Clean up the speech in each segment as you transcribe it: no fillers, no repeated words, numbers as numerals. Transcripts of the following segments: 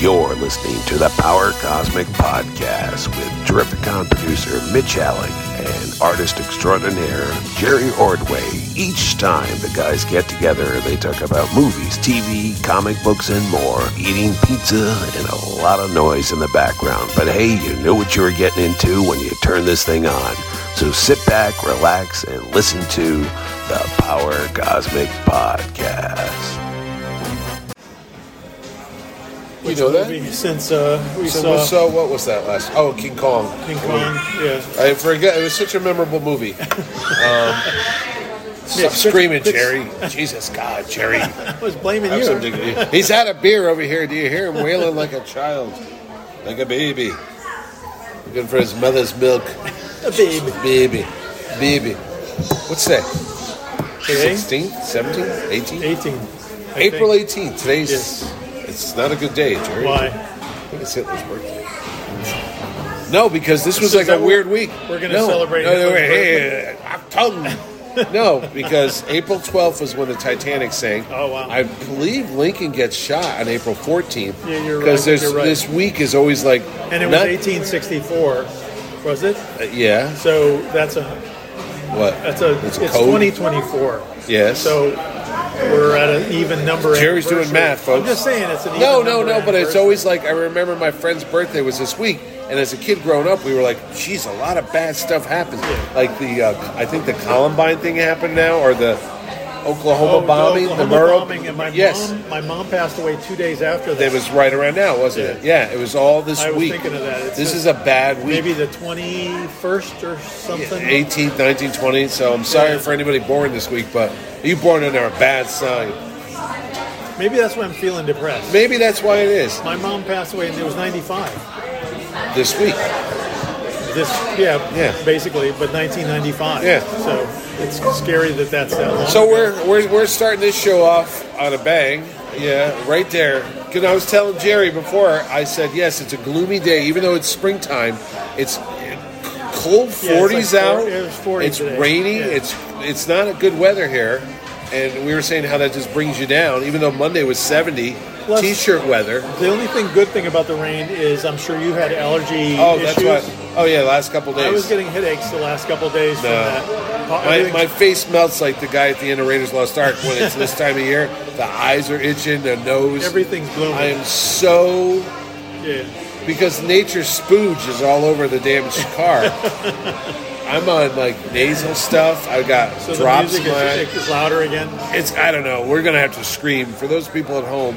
You're listening to the Power Cosmic Podcast with Terrificon producer Mitch Alec and artist extraordinaire Jerry Ordway. Each time the guys get together, they talk about movies, TV, comic books, and more, eating pizza and a lot of noise in the background. But hey, you knew what you were getting into when you turned this thing on. So sit back, relax, and listen to the Power Cosmic Podcast. You know that? Since we saw... So what was that last? Oh, King Kong. King Kong, yeah. I forget. It was such a memorable movie. Stop screaming, Jerry. Jesus, God, Jerry. I was blaming Have you. some dignity. He's had a beer over here. Do you hear him wailing like a child? Like a baby. Looking for his mother's milk. A baby. Baby. What's that? Today? 16th? 17th? 18th? 18. April 18th. Today's... Yes. It's not a good day, Jerry. Why? I think it's Hitler's birthday. No, because this was like a weird week. We're going to celebrate Hitler's birthday? No, because April 12th was when the Titanic sank. Oh, wow. I believe Lincoln gets shot on April 14th. Yeah, you're right. Because You're right. this week is always like... And it was 1864, was it? Yeah. So that's a... What? It's code? 2024. Yes. So we're at an even number. Jerry's doing math, folks. I'm just saying it's an even No, number. but it's always like, I remember my friend's birthday was this week, and as a kid growing up, we were like, geez, a lot of bad stuff happens. Yeah. Like the, I think the Columbine thing happened now, or the Oklahoma bombing, the Murrow. bombing, and Yes. my mom passed away 2 days after that. That was right around now, wasn't it? Yeah, it was all this I was week. thinking of that. This is a bad week. Maybe the 21st or something. 18th, 19th, 20th. So I'm sorry for anybody born this week, but you born under a bad sign. Maybe that's why I'm feeling depressed. Maybe that's why it is My mom passed away and it was 95. this week. Yeah. Basically, but 1995. Yeah. So it's scary that's that long. So ago. we're starting this show off on a bang. Yeah, right there. Because I was telling Jerry before, I said, yes, it's a gloomy day. Even though it's springtime, it's cold 40s out. It was 40 It's today. rainy. Yeah. It's not a good weather here. And we were saying how that just brings you down. Even though Monday was 70, Plus, T-shirt weather. The only good thing about the rain is I'm sure you had allergy Oh, issues. that's what. Oh, yeah, last couple days. I was getting headaches the last couple of days from that. My face melts like the guy at the end of Raiders Lost Ark when it's this time of year. The eyes are itching, the nose. Everything's blooming. I am so... Yeah. Because nature's spooge is all over the damaged car. I'm on like nasal stuff. I've got So drops the in music my... is louder again? I don't know. We're going to have to scream. For those people at home...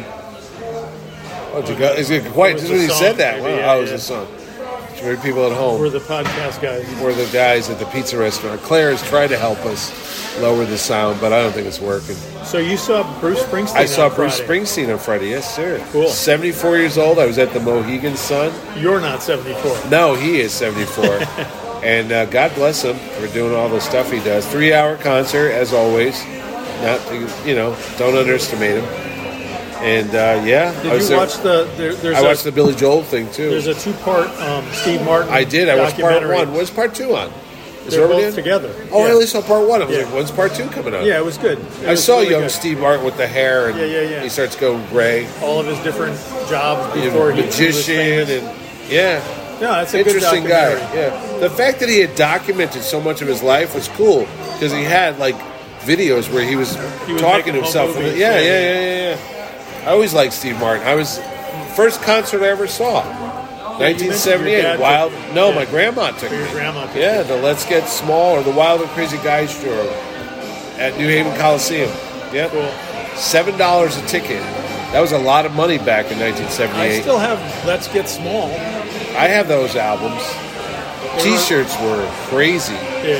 Oh, is it quite... Just when he said that. Maybe, Wow, it was a song. For people at home. We're the podcast guys. We're the guys at the pizza restaurant. Claire has tried to help us lower the sound, but I don't think it's working. So you saw Bruce Springsteen I saw on Bruce Friday. Springsteen on Friday. Yes, sir. Cool. 74 years old. I was at the Mohegan Sun. You're not 74. No, he is 74. And God bless him for doing all the stuff he does. 3-hour concert, as always. Not, don't underestimate him. And Did you watch I watched the Billy Joel thing too. There's a 2-part Steve Martin. I did. I watched part documentary. 1. What's part 2 on? They're both together. Oh, yeah. I only saw part 1. I was Yeah. like, when's part 2 coming out? Yeah, it was good. I saw young Steve Martin with the hair, and Yeah. he starts going gray. All of his different jobs before he was Magician, famous. and yeah. No, that's a Interesting good guy. documentary. Yeah. The fact that he had documented so much of his life was cool because he had like videos where he was talking making to himself. home movies. Yeah. I always liked Steve Martin. First concert I ever saw. Yeah, you mentioned your 1978. dad Wild. took- No, yeah. my grandma took Your me. grandma took Yeah, you. the Let's Get Small or the Wild and Crazy Guys tour at New Haven Coliseum. Yeah. Cool. $7 a ticket. That was a lot of money back in I 1978. still have Let's Get Small. I have those albums. T-shirts were crazy, Yeah.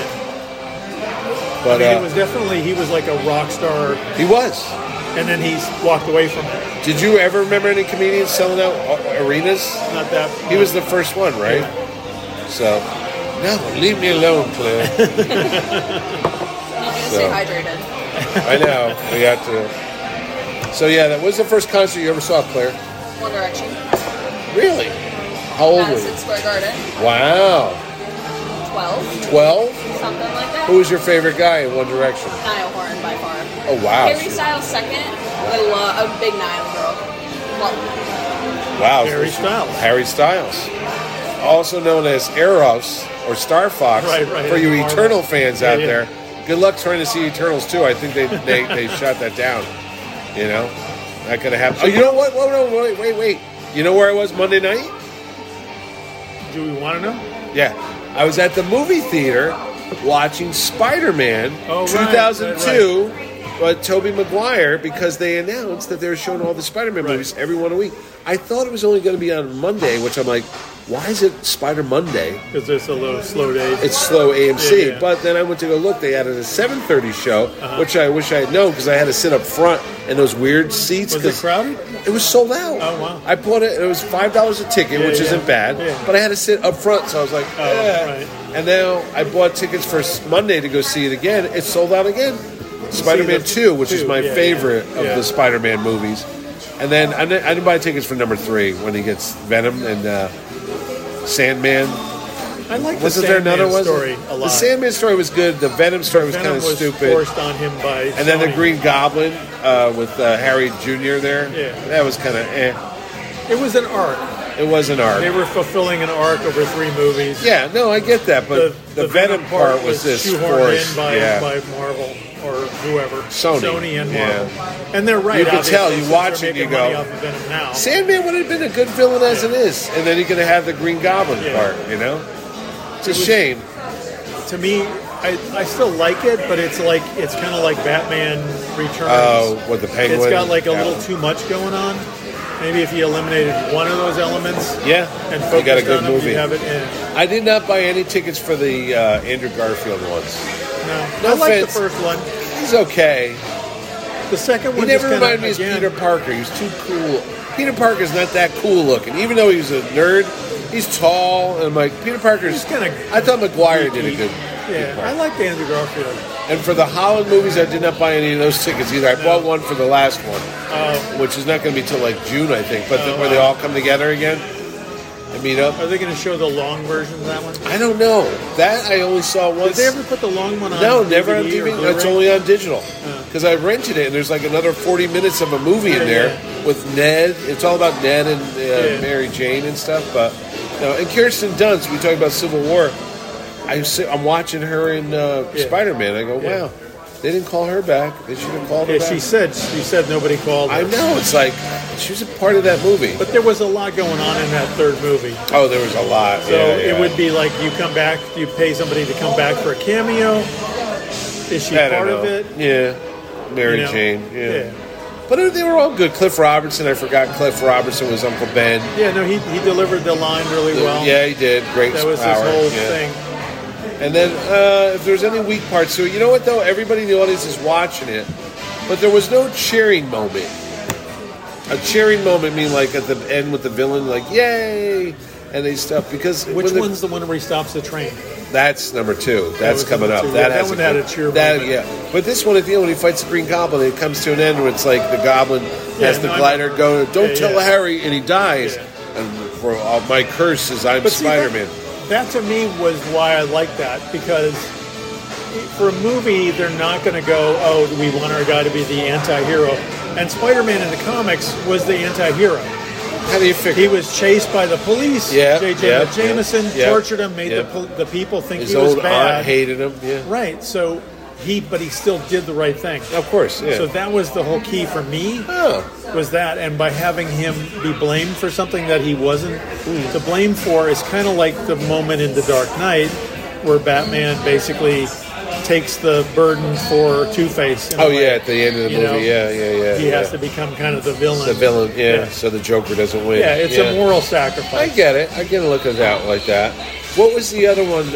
but It was definitely, he was like a rock star, he was. and then he's walked away from it. Did you ever remember any comedians selling out arenas? Not that. He was the first one, right? So, no, leave me alone, Claire. Stay hydrated. I know. We got to. So, yeah, that was the first concert you ever saw, Claire. One Direction. Really? How old were Madison you? Square Garden. Wow. 12. 12? Something like that. Who was your favorite guy in One Direction? Niall Horan by far. Oh, wow. Harry Styles second. I'm a big Niall girl. Love him. Wow. Harry Styles. Harry Styles. Also known as Eros or Star Fox Right, for you Marvel. Eternal fans out Yeah. there. Good luck trying to see Eternals too. I think they shut that down. You know? Not going to happen. Oh, you know what? Whoa, no, wait. You know where I was Monday night? Do we want to know? Yeah. I was at the movie theater watching Spider-Man Oh, right, 2002 with Tobey Maguire because they announced that they were showing all the Spider-Man Right. movies every one a week. I thought it was only going to be on Monday, which I'm like, why is it Spider Monday? Because it's a little slow day. It's slow AMC. Yeah. But then I went to go look. They added a 7:30 show, which I wish I had known because I had to sit up front in those weird seats. Was it 'cause crowded? It was sold out. Oh, wow. I bought it. It was $5 a ticket, Yeah, which yeah. isn't bad. Yeah. But I had to sit up front, so I was like, right. And now I bought tickets for Monday to go see it again. It's sold out again. Spider-Man the 2, which is two, my yeah, favorite yeah. of Yeah. the Spider-Man movies. And then I didn't buy tickets for number 3 when he gets Venom and Sandman. I like the Wasn't there Sandman another one? story a lot. The Sandman story was good. The Venom story was kind Venom of was stupid. forced on him by And then the Sony. Green Goblin with Harry Jr. there. Yeah. That was kind of It was an arc. It was an arc. They were fulfilling an arc over 3 movies. Yeah, no, I get that, but the Venom part was this shoehorned forced. in by, Yeah. by Marvel or whoever. Sony. and Yeah. Marvel. And they're right. You can obviously, tell, you since watch they're it, you making money go, off of Venom now. Sandman would have been a good villain as it is, and then you're going to have the Green Goblin Yeah. part, you know? It's a shame. To me, I still like it, but it's kind of like Batman Returns. Oh, with the Penguin. It's got like a Yeah. little too much going on. Maybe if you eliminated one of those elements Yeah, and you focused got a good on them, movie. you'd have it in. I did not buy any tickets for the Andrew Garfield ones. No, No I like the offense. first one. He's okay. The second He one never just kinda, reminded me of again, Peter Parker. He was too cool. Peter Parker's not that cool looking. Even though he's a nerd, he's tall. And I'm like, Peter Parker's... He's kinda I thought Maguire did a good... Yeah, I like Andrew Garfield. And for the Holland movies, I did not buy any of those tickets either. I bought one for the last one, which is not going to be till like June, I think. But where they all come together again and meet up. Are they going to show the long version of that one? I don't know. That I only saw Did once. they ever put the long one on? No, never on DVD or TV. Blu-ray? It's only on digital. Because I rented it, and there's like another 40 minutes of a movie in there with Ned. It's all about Ned and Mary Jane and stuff. But and Kirsten Dunst. We talk about Civil War. I'm watching her in Spider-Man. I go, wow, they didn't call her back. They should have called her Yeah, back. she said nobody called her. I know. It's like she was a part of that movie. But there was a lot going on in that third movie. Oh, there was a lot. So it would be like you come back, you pay somebody to come back for a cameo. Is she I don't part know. of it? Yeah, Mary You know? Jane. Yeah. But they were all good. Cliff Robertson. I forgot Cliff Robertson was Uncle Ben. Yeah, no, he delivered the line really well. Yeah, he did. Great That was power. his whole Yeah. thing. And then if there's any weak parts, so you know what though, everybody in the audience is watching it, but there was no cheering moment. A cheering moment mean like at the end with the villain, like yay, and they stuff because Which one's the one where he stops the train? That's number 2. That's was coming number up. 2. Yeah, that has one had a cheer that, moment. yeah. But this one at the end when he fights the Green Goblin, it comes to an end where it's like the Goblin has the no, I glider go, don't Yeah, tell yeah. Harry, and he dies. Yeah. And for my curse is I'm But see, Spider-Man. That to me was why I like that, because for a movie, they're not going to go, oh, we want our guy to be the anti-hero. And Spider-Man in the comics was the anti-hero. How do you figure? He was chased by the police. Yeah, J. yeah, Jonah Jameson yeah, tortured him, made yeah. the people think His he was old bad. aunt hated him. Yeah, Right, so but he still did the right thing. of course. Yeah. So that was the whole key for me. Oh. Was that, and by having him be blamed for something that he wasn't to blame for is kind of like the moment in The Dark Knight where Batman basically takes the burden for Two-Face. in a Oh way. yeah, at the end of the You movie. know, Yeah. He has to become kind of the villain. the villain. Yeah. So the Joker doesn't win. Yeah, it's a moral sacrifice. I get it. I get to look at that like that. What was the other one?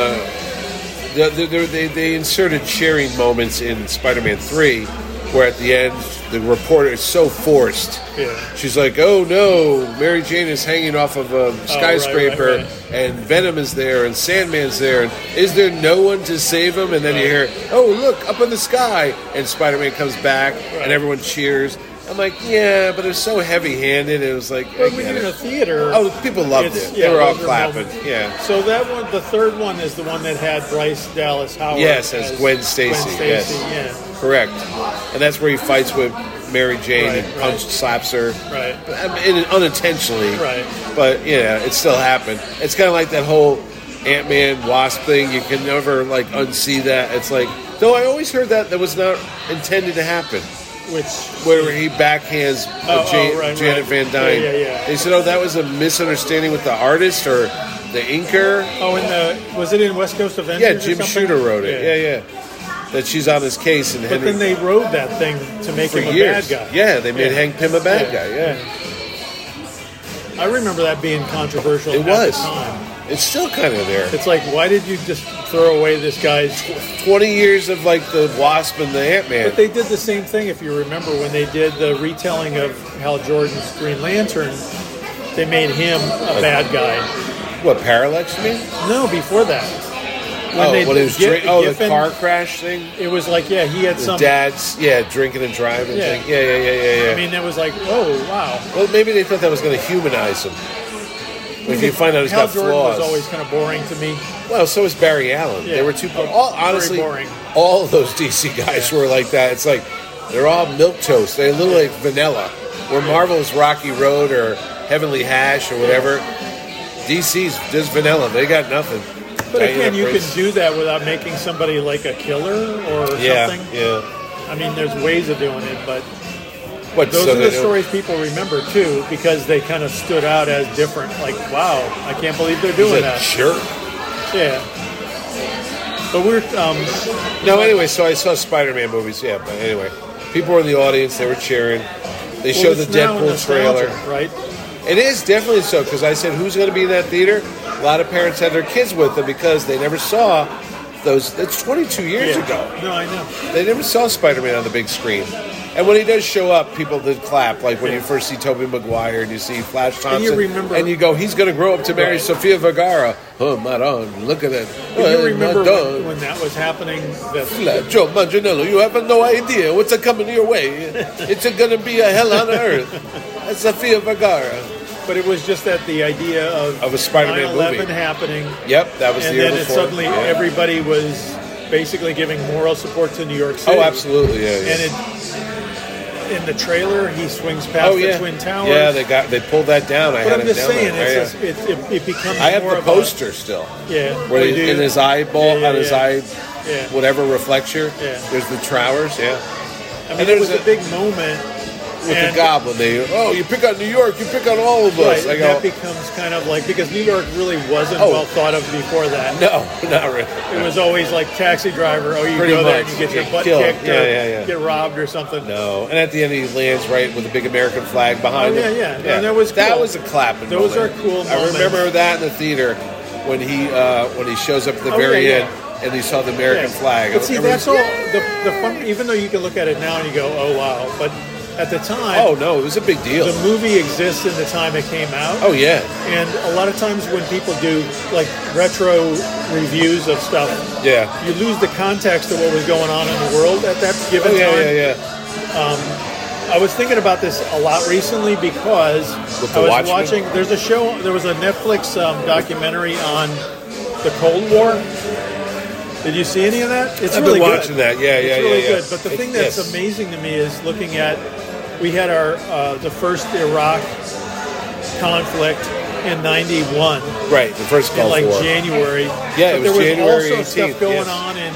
They inserted cheering moments in Spider-Man 3, where at the end the reporter is so forced. Yeah. She's like, "Oh no, Mary Jane is hanging off of a skyscraper, right. and Venom is there, and Sandman's there, and is there no one to save him?" And then you hear, "Oh look, up in the sky," and Spider-Man comes back, and everyone cheers. I'm like, yeah, but it was so heavy-handed. It was like, I But when get you're in it. a theater, Oh, people loved it's- it. They were all those are clapping. moments. Yeah. So that one, the third one, is the one that had Bryce Dallas Howard. Yes, as Gwen Stacy, yes. Yeah. Correct. And that's where he fights with Mary Jane Right, and slaps her. Right. Unintentionally. Right. But, yeah, it still happened. It's kind of like that whole Ant-Man Wasp thing. You can never, like, unsee that. It's like, though I always heard that was not intended to happen. Where he backhands Janet Van Dyne. Yeah. They said, that was a misunderstanding with the artist or the inker. Oh, was it in West Coast Avengers? Yeah, Jim Shooter wrote it. Yeah. That she's on his case. And but then they wrote that thing to make him a years. bad guy. Yeah, they made Hank Pym a bad guy. Yeah. I remember that being controversial at the time. It's still kind of there. It's like, why did you just throw away this guy's 20 years of like the Wasp and the Ant-Man? But they did the same thing, if you remember, when they did the retelling of Hal Jordan's Green Lantern. They made him a bad guy. What, Parallax, you mean? No, before that. When the car crash thing? It was like, he had some... Dad's, drinking and driving thing. Yeah. I mean, it was like, oh, wow. Well, maybe they thought that was going to humanize him. If you find out he's got flaws. Hal Jordan was always kind of boring to me. Well, so was Barry Allen. Yeah. They were honestly, very boring. All of those DC guys were like that. It's like, they're all milquetoast. They're a little like vanilla. Where Marvel's Rocky Road or Heavenly Hash or whatever, DC's just vanilla. They got nothing. But again, you can do that without making somebody like a killer or something. Yeah. I mean, there's ways of doing it, but those so are the stories people remember, too, because they kind of stood out as different. Like, wow, I can't believe they're doing that. Sure. Yeah. But we're... anyway, so I saw Spider-Man movies, but anyway. People were in the audience, they were cheering. They showed the Deadpool trailer. Right? It is definitely so, because I said, who's going to be in that theater? A lot of parents had their kids with them because they never saw those. That's 22 years ago. No, I know. They never saw Spider-Man on the big screen. And when he does show up, people did clap. Like when you first see Tobey Maguire and you see Flash Thompson. And you go, he's going to grow up to marry Sofia Vergara. Oh, Maron, look at that. Do you remember when that was happening? Joe Manganiello, you have no idea what's coming your way. It's going to be a hell on earth. That's Sofia Vergara. But it was just that the idea of a Spider-Man 9/11 movie happening. Yep, that was the year before. And then suddenly everybody was basically giving moral support to New York City. Oh, absolutely, yeah. And in the trailer, he swings past the Twin Towers. Yeah, they pulled that down. But I'm just saying, it becomes. I have more the poster still. Yeah, where in his eyeball, on his eye, yeah. whatever reflector. Yeah. There's the Trowers. Yeah. I mean, it was a big moment. With the Goblin, you pick on New York, you pick on all of us. Right, that becomes kind of like, because New York really wasn't well thought of before that. No, not really. It was always like Taxi Driver. Oh, you Pretty go there much. and you get your butt Killed. kicked or get robbed or something. No, and at the end he lands right with a big American flag behind him. Yeah. And that was cool. That was a clapping Those moment. are cool I moments. remember that in the theater when he shows up at the very end. And he saw the American flag. But see, that's all the fun. Even though you can look at it now and you go, "Oh wow," but at the time, oh no, it was a big deal. The movie exists in the time it came out. Oh yeah. And a lot of times when people do like retro reviews of stuff, you lose the context of what was going on in the world at that given time. Yeah. I was thinking about this a lot recently because I was watching. There was a Netflix documentary on the Cold War. Did you see any of that? It's I've really been good. watching that. It's really good. But the thing that's amazing to me is looking at, we had the first Iraq conflict in '91. Right, the first Gulf War. January. Yeah, it was January 18th. There was also stuff going on in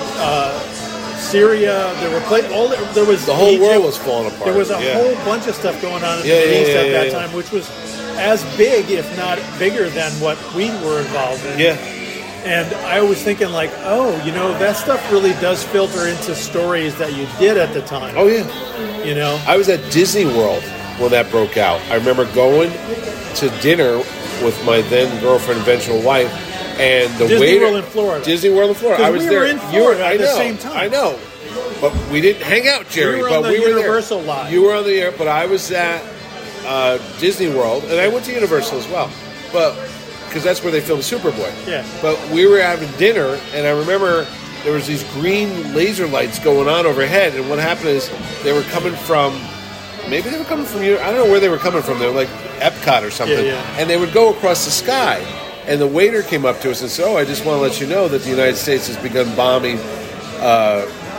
Syria. There was the whole Egypt. world was falling apart. There was a whole bunch of stuff going on in the Middle East at that time, which was as big, if not bigger, than what we were involved in. Yeah. And I was thinking like, that stuff really does filter into stories that you did at the time. Oh, yeah. I was at Disney World when that broke out. I remember going to dinner with my then girlfriend, eventual wife, and the Disney waiter... World in Florida. Disney World in Florida. I was there. Were in Florida at the same time. I know. But we didn't hang out, Jerry. We were but on the we were Universal there. lot. You were on the air, but I was at Disney World, and I went to Universal as well. But... because that's where they filmed Superboy. Yeah. But we were having dinner, and I remember there was these green laser lights going on overhead, and what happened is they were coming from, maybe they were coming from, I don't know where they were coming from. They were like Epcot or something. Yeah. And they would go across the sky. And the waiter came up to us and said, I just want to let you know that the United States has begun bombing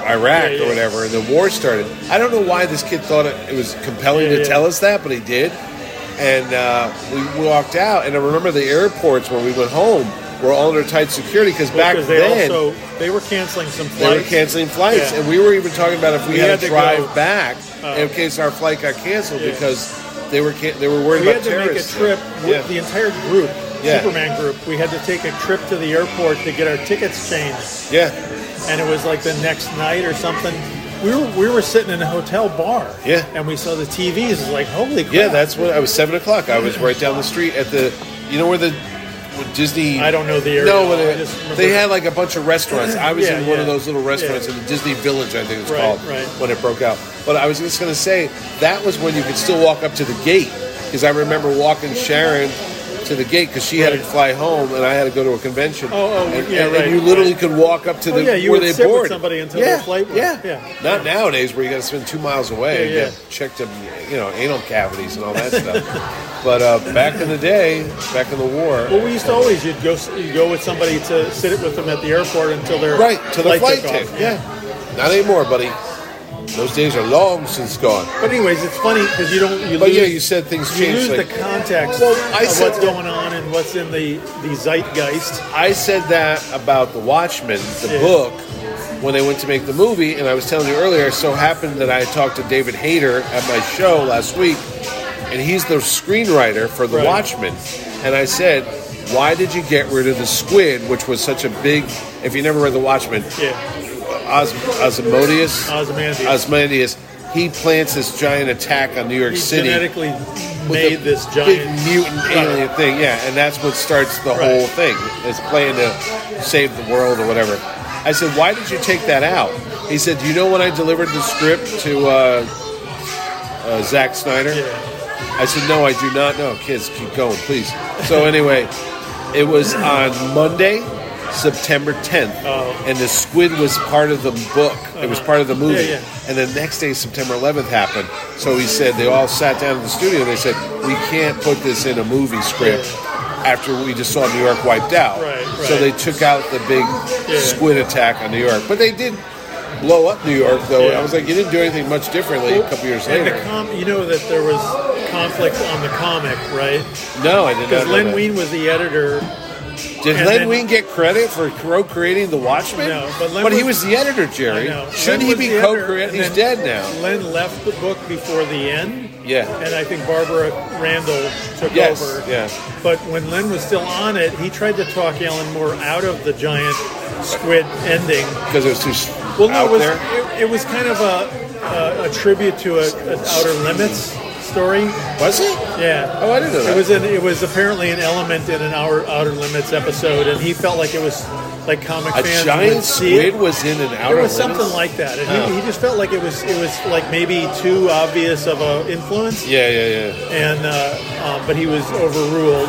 Iraq Yeah, or whatever, and the war started. I don't know why this kid thought it was compelling to tell us that, but he did. And we walked out, and I remember the airports when we went home were all under tight security because back then they were canceling some flights. they were canceling flights, Yeah. and we were even talking about if we had to drive go. back in case our flight got canceled because they were worried We about had to terrorists. make a trip with the entire group, Yeah. Superman group. We had to take a trip to the airport to get our tickets changed, Yeah, and it was like the next night or something. We were sitting in a hotel bar, Yeah. and we saw the TVs. It was like, holy crap! yeah. That's what I was. 7:00. I was right down the street at the. You know where the Disney. I don't know the area. No, but I just remember- they had like a bunch of restaurants. I was Yeah, in one of yeah. those little restaurants Yeah. in the Disney Village, I think it's Right, called, right. when it broke out. But I was just going to say that was when you could still walk up to the gate because I remember walking Sharon to the gate because she had to Right. fly home and I had to go to a convention. and, yeah, and right, you literally right. could walk up to the you where would they sit with board somebody until their flight was. Yeah. Yeah. Not nowadays where you got to spend 2 miles away and Yeah, get checked them, anal cavities and all that stuff. But back in the day, back in the war. Well, we used to always you'd go with somebody to sit with them at the airport until their Right, to the flight took tape. off. Yeah. Not anymore, buddy. Those days are long since gone. But anyways, it's funny because you But lose, yeah, you said things you changed. lose like- the context Well, I of said what's going on and what's in the zeitgeist. I said that about The Watchmen, the Yeah. book, when they went to make the movie, and I was telling you earlier, it so happened that I talked to David Hayter at my show last week, and he's the screenwriter for The Right. Watchmen. And I said, why did you get rid of the squid, which was such a big, if you never read The Watchmen, Yeah, Ozymandias, he plants this giant attack on New York he City. genetically with made the this big giant mutant alien thing, yeah, and that's what starts the whole thing. It's playing to save the world or whatever. I said, why did you take that out? He said, do you know when I delivered the script to Zack Snyder? Yeah. I said, no, I do not know. Kids, keep going, please. So anyway, it was on Monday, September 10th, and the squid was part of the book. It was part of the movie. Yeah. And the next day, September 11th happened. So he said, they all sat down in the studio and they said, we can't put this in a movie script after we just saw New York wiped out. Right. So they took out the big squid attack on New York. But they did blow up New York, though. Yeah. I was like, you didn't do anything much differently a couple years And later. you know that there was conflict on the comic, right? No, I did not Because know Len that. Wein was the editor. Did and Len then- Wein get credit for co-creating The Watchmen? No, but Len he was- was the editor, Jerry. I know. Shouldn't Len he was be the editor, co-creating? and He's then dead now. Len left the book before the end. Yeah. And I think Barbara Randall took Yes, over. yeah. But when Len was still on it, he tried to talk Alan Moore out of the giant squid ending. Because it was too Well, no, out it was there. it was kind of a tribute to an Outer Limits story. Was it? Yeah. Oh, I didn't know that. It was apparently an element in an Outer Limits episode, and he felt like it was like comic A fans giant would see squid it. was in an Outer It was Limits? something like that, and Oh. he just felt like it was like maybe too obvious of a influence, Yeah. and but he was overruled.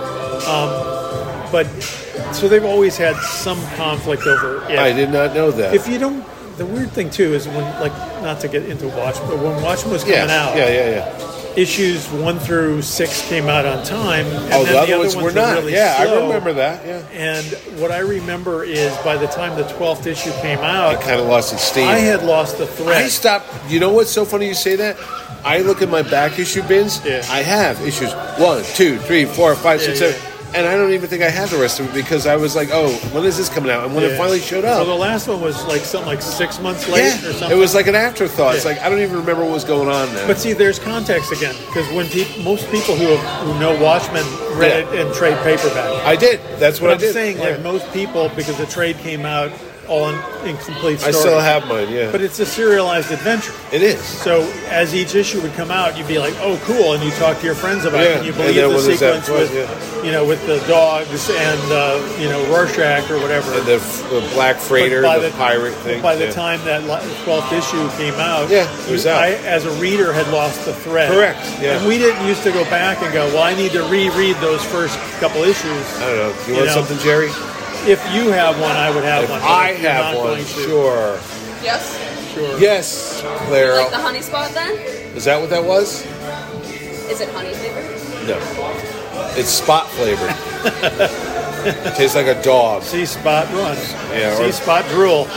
But so they've always had some conflict over it. I did not know that. If you don't, the weird thing too is when, like, not to get into Watchmen, but when Watchmen was coming out, Yeah. issues 1 through 6 came out on time. And Oh, then the other ones were not. really Yeah, I slow. remember that. Yeah. And what I remember is by the time the 12th issue came out, It kind of lost its steam. I had lost the I thread. stopped. You know what's so funny you say that? I look at my back issue bins. Yeah. I have issues 1, 2, 3, 4, 5, 6, Yeah, 7. And I don't even think I have the rest of it because I was like, oh, when is this coming out? And when it Yeah. finally showed Well, up. the last one was like something like 6 months late or something. it was like an afterthought. It's Yeah. like, I don't even remember what was going on now. But see, there's context again because when most people who know Watchmen read Yeah. it in trade paperback. I did. That's what But I I'm did. saying, like Yeah. most people, because the trade came out all in incomplete I story. still have mine, yeah. But it's a serialized adventure. It is. So as each issue would come out, you'd be like, "Oh, cool!" and you talk to your friends about it, Yeah, and you and believe then the when there's that sequence was, with, with the dogs and Rorschach or whatever. And the Black Freighter, But by the pirate thing. By the yeah. time that 12th issue came out, Yeah, it was out. I, as a reader, had lost the thread. Correct, yeah. And we didn't used to go back and go, "Well, I need to reread those first couple issues." I don't know. You want know. something, Jerry? If you have one, I would have If one. but I if you're have not one, going to, sure. Yes? Sure. Yes, You Claire. like the honey spot then? Is that what that was? Is it honey flavored? No. It's spot flavored. Tastes like a dog. See Spot run. Yeah, See or- Spot drool.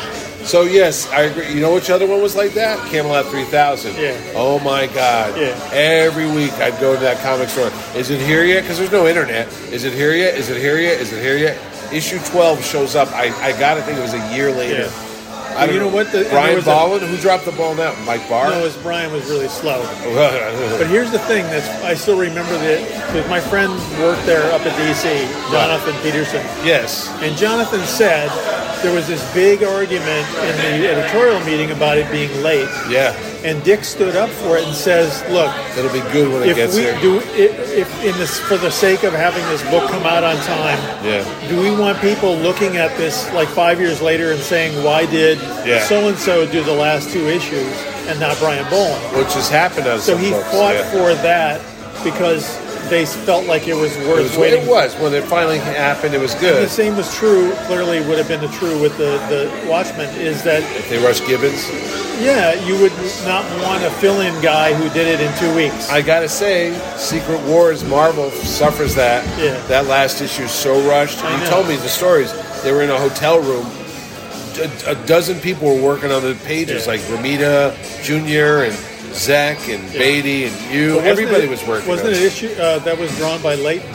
So yes, I agree. You know which other one was like that? Camelot 3000. Yeah. Oh my God. Yeah. Every week I'd go to that comic store. Is it here yet? Because there's no internet. Is it here yet? Is it here yet? Is it here yet? Issue 12 shows up. I got to think it was a year later. Yeah. I don't You know what? Brian Baldwin? Who dropped the ball now? Mike Barr? No, Brian was really slow. But here's the thing I still remember because my friend worked there up at DC, Jonathan Peterson. Yes. And Jonathan said there was this big argument in the editorial meeting about it being late. Yeah. And Dick stood up for it and says, "Look, it'll be good when it gets there. For the sake of having this book come out on time, do we want people looking at this like 5 years later and saying, why did so and so do the last 2 issues and not Brian Boland?" Which has happened on some So he books, fought for that because they felt like it was worth waiting. It was. When it finally happened, it was good. And the same was true, clearly would have been true with the Watchmen, is that if they rushed Gibbons? Yeah, you would not want a fill-in guy who did it in 2 weeks. I gotta say, Secret Wars, Marvel suffers that. Yeah. That last issue is so rushed. You told me the stories. They were in a hotel room. A dozen people were working on the pages, like Ramita Jr. and Zach and Beatty and you. Everybody was working. Wasn't it an issue that was drawn by Layton?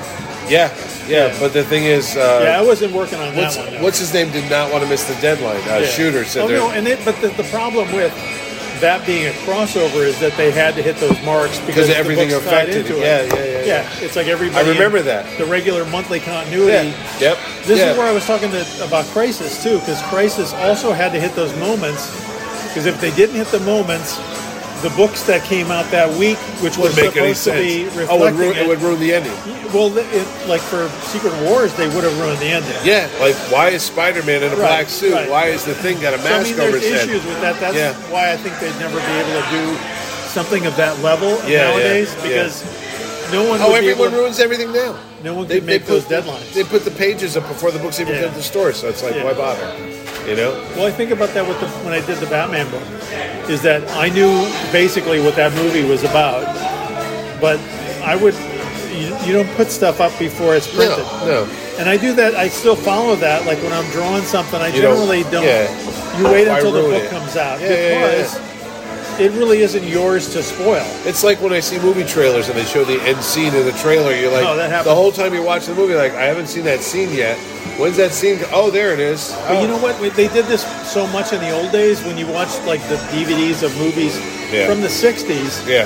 Yeah. But the thing is, I wasn't working on that one. No. What's his name? Did not want to miss the deadline. Shooter said. But the problem with that being a crossover is that they had to hit those marks because everything affected into it. Yeah. It's like everybody. I remember that the regular monthly continuity. Yep. This is where I was talking about Crisis too, because Crisis also had to hit those moments. Because if they didn't hit the moments, the books that came out that week, which was supposed to be reflecting it would ruin the ending. Well, like for Secret Wars, they would have ruined the ending. Yeah, like why is Spider-Man in a black suit? Right. Why is the Thing got a mask over his head? There's issues with that. That's why I think they'd never be able to do something of that level nowadays because no one. Everyone ruins everything now. No one could make those deadlines. They put the pages up before the books even come to the store, so it's like, why bother? You know? Well, I think about that when I did the Batman book, is that I knew basically what that movie was about, but I would, you don't put stuff up before it's printed. No. And I do that, I still follow that, like when I'm drawing something, I generally don't. You wait until the book comes out, because it really isn't yours to spoil. It's like when I see movie trailers and they show the end scene in the trailer, you're like, the whole time you're watching the movie, like, I haven't seen that scene yet. When's that scene? Oh, there it is. But you know what? They did this so much in the old days when you watched like the DVDs of movies from the 60s. Yeah.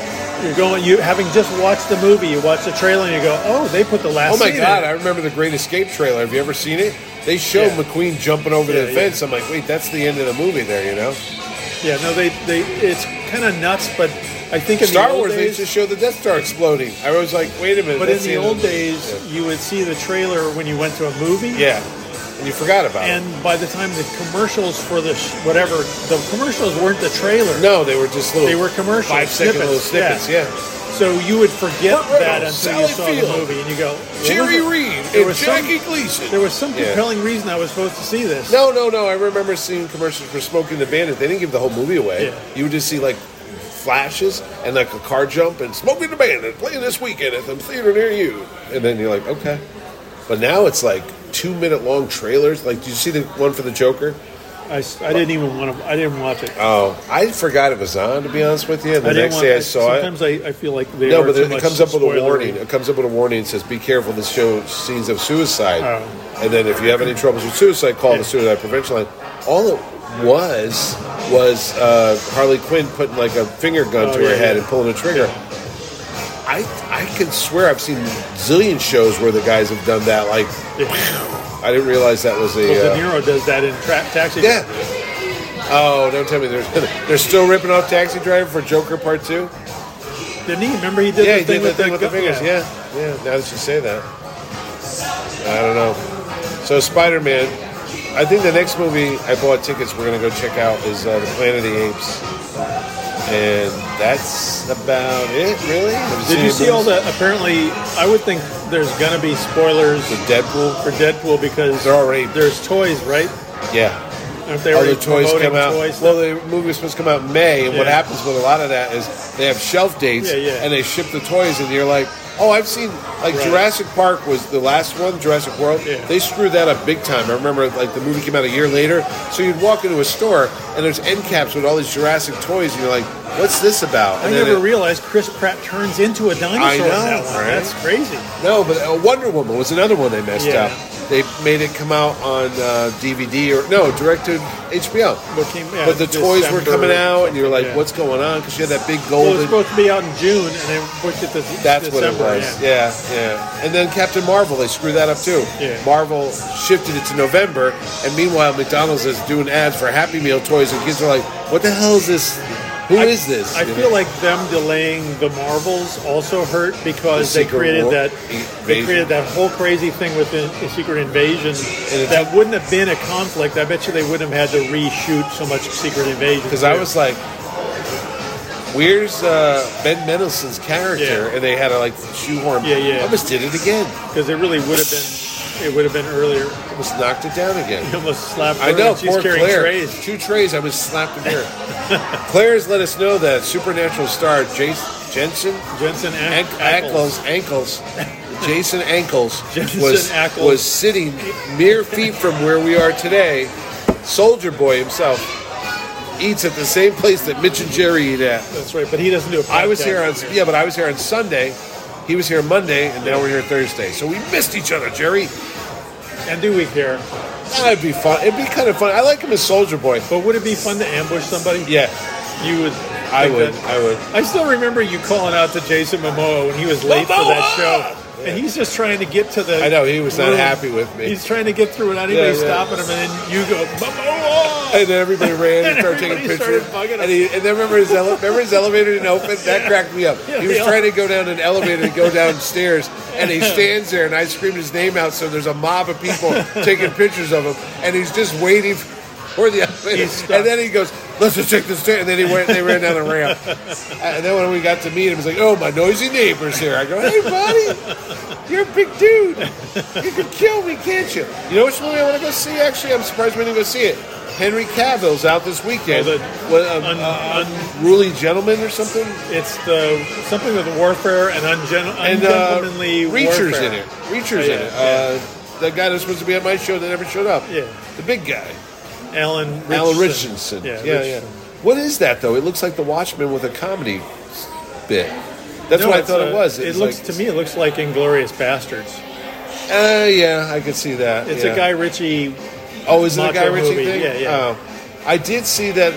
You having just watched the movie, you watch the trailer and you go, oh, they put the last scene Oh my God, I remember the Great Escape trailer. Have you ever seen it? They showed McQueen jumping over the fence. I'm like, wait, that's the end of the movie there, you know? Yeah, no, it's kind of nuts, but I think in Star the old Wars, days, they just showed the Death Star exploding. I was like, wait a minute. But in the old days, you would see the trailer when you went to a movie. Yeah, and you forgot about it. And by the time the commercials for the commercials weren't the trailer. No, they were just little. They were commercials. 5-second little snippets, yeah. So you would forget that until you saw the movie, and you go, Jerry Reed and Jackie Gleason. There was some compelling reason I was supposed to see this. No. I remember seeing commercials for Smoking the Bandit. They didn't give the whole movie away. Yeah. You would just see like flashes and like a car jump and Smoking the Bandit playing this weekend at the theater near you. And then you're like, okay. But now it's like 2-minute long trailers. Like, did you see the one for the Joker? I didn't even want to. I didn't watch it. Oh, I forgot it was on, to be honest with you. And the next day I saw it. Sometimes I feel like they no, but it comes up with a warning. It comes up with a warning and says, "Be careful. This shows scenes of suicide." Oh. And then if you have any troubles with suicide, call the suicide prevention line. All it was Harley Quinn putting like a finger gun to her head and pulling a trigger. I can swear I've seen zillion shows where the guys have done that. Like, I didn't realize that was a. Well, De Niro does that in Taxi Driver. Yeah. Oh, don't tell me they're still ripping off Taxi Driver for Joker Part 2. Didn't he? Remember he did the thing with the fingers. Yeah. Now that you say that, I don't know. So Spider-Man. I think the next movie I bought tickets we're going to go check out is the Planet of the Apes. And that's about it, really. Did you see all the? Apparently, I would think there's going to be spoilers for Deadpool because there's toys, right? Yeah. Aren't they already the toys come out? Toys well, the movie was supposed to come out in May, and what happens with a lot of that is they have shelf dates, and they ship the toys, and you're like, Oh, I've seen like Right. Jurassic Park was the last one, Jurassic World. Yeah. They screwed that up big time. I remember like the movie came out a year later, so you'd walk into a store and there's end caps with all these Jurassic toys, and you're like, "What's this about?" I And then never realized Chris Pratt turns into a dinosaur I know, in that one. right? That's crazy. No, but Wonder Woman was another one they messed Yeah. up. They made it come out on DVD or no, direct to HBO. But the toys were December coming out, and you're like, yeah. "What's going on?" Because you had that big Well, it was golden. supposed to be out in June, and they pushed it to That's December. what it was. Yeah, yeah. And then Captain Marvel, they screwed that up too. Yeah. Marvel shifted it to November, and meanwhile, McDonald's is doing ads for Happy Meal toys, and kids are like, "What the hell is this? Who is this?" I You know? feel like them delaying the Marvels also hurt because The they Secret created War- that they Invasion. created that whole crazy thing with the Secret Invasion it's- that wouldn't have been a conflict. I bet you they wouldn't have had to reshoot so much Secret Invasion. Because I was like, "Where's Ben Mendelsohn's character?" Yeah. And they had to like shoehorn. Yeah, yeah. Almost did it again. because it really would have been. It would have been earlier. Almost knocked it down again. You almost slapped her. I know, and she's poor carrying Claire. trays. 2 trays, I was slapped in there. Claire has let us know that Supernatural star Jensen Jensen Ankles, Jason Ankles Jensen was Ackles. was sitting mere feet from where we are today. Soldier Boy himself eats at the same place that Mitch and Jerry eat at. That's right, but he doesn't do a podcast. I was here on but I was here on Sunday. He was here Monday, and now we're here Thursday. So we missed each other, Jerry. And do we care? That'd be fun. It'd be kind of fun. I like him as Soldier Boy. But would it be fun to ambush somebody? Yeah, You would. I think would. that- I would. I still remember you calling out to Jason Momoa when he was late for that Momoa! show. And he's just trying to get to the. I know, he was not room. happy with me. He's trying to get through without anybody Yeah, yeah. stopping him, and then you go, Momoa! And then everybody ran and started taking Everybody pictures. started bugging him. And then remember his elevator didn't open? That cracked me up. Yeah, He was they all- trying to go down an elevator to go downstairs, and he stands there, and I screamed his name out, so there's a mob of people taking pictures of him, and he's just waiting for the elevator. He's stuck. And then he goes, "Let's just check the stairs." And then they ran down the ramp. And then when we got to meet him, he's like, "Oh, my noisy neighbor's here." I go, "Hey, buddy, you're a big dude. You could kill me, can't you?" You know which movie I want to go see? Actually, I'm surprised we didn't go see it. Henry Cavill's out this weekend. Oh, the Unruly Gentleman or something? It's the something with warfare and ungentlemanly Reacher's warfare. in it. Reacher's in it. The guy that's supposed to be at my show that never showed up. Yeah. The big guy. Alan Richardson. Yeah, yeah. Richardson. What is that, though? It looks like The Watchmen with a comedy bit. That's No, what I it's thought it was. It It's looks like, to me. It looks like Inglorious Bastards. Yeah, I could see that. It's yeah. a Guy Ritchie. Oh, is it a macho Guy Ritchie movie. thing? Yeah, yeah. Oh. I did see that.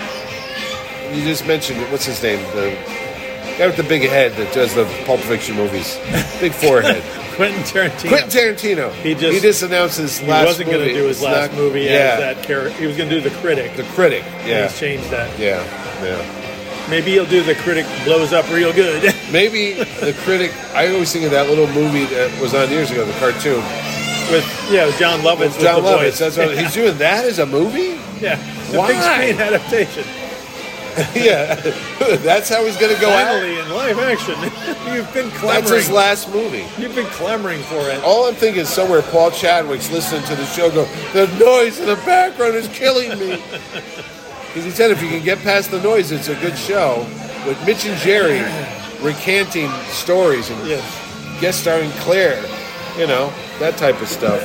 You just mentioned it. What's his name? The guy with the big head that does the Pulp Fiction movies. Big forehead. Quentin Tarantino. Quentin Tarantino. He just announced his He last wasn't movie. going to do his It's last not- movie yeah. as that character. He was going to do The Critic. The Critic. And Yeah. He's changed that. Yeah. Yeah. Maybe he'll do The Critic blows up real good. Maybe The Critic. I always think of that little movie that was on years ago, the cartoon. with John Lovitz. John with the Lovitz. voice. That's what, he's doing that as a movie? Yeah. The Why? big screen adaptation. Yeah. That's how he's going to go out. Finally, in live action. You've been clamoring. That's his last movie. You've been clamoring for it. All I'm thinking is somewhere Paul Chadwick's listening to the show go, "The noise in the background is killing me." Because he said if you can get past the noise, it's a good show. With Mitch and Jerry recanting stories and Yes. guest starring Claire, that type of stuff.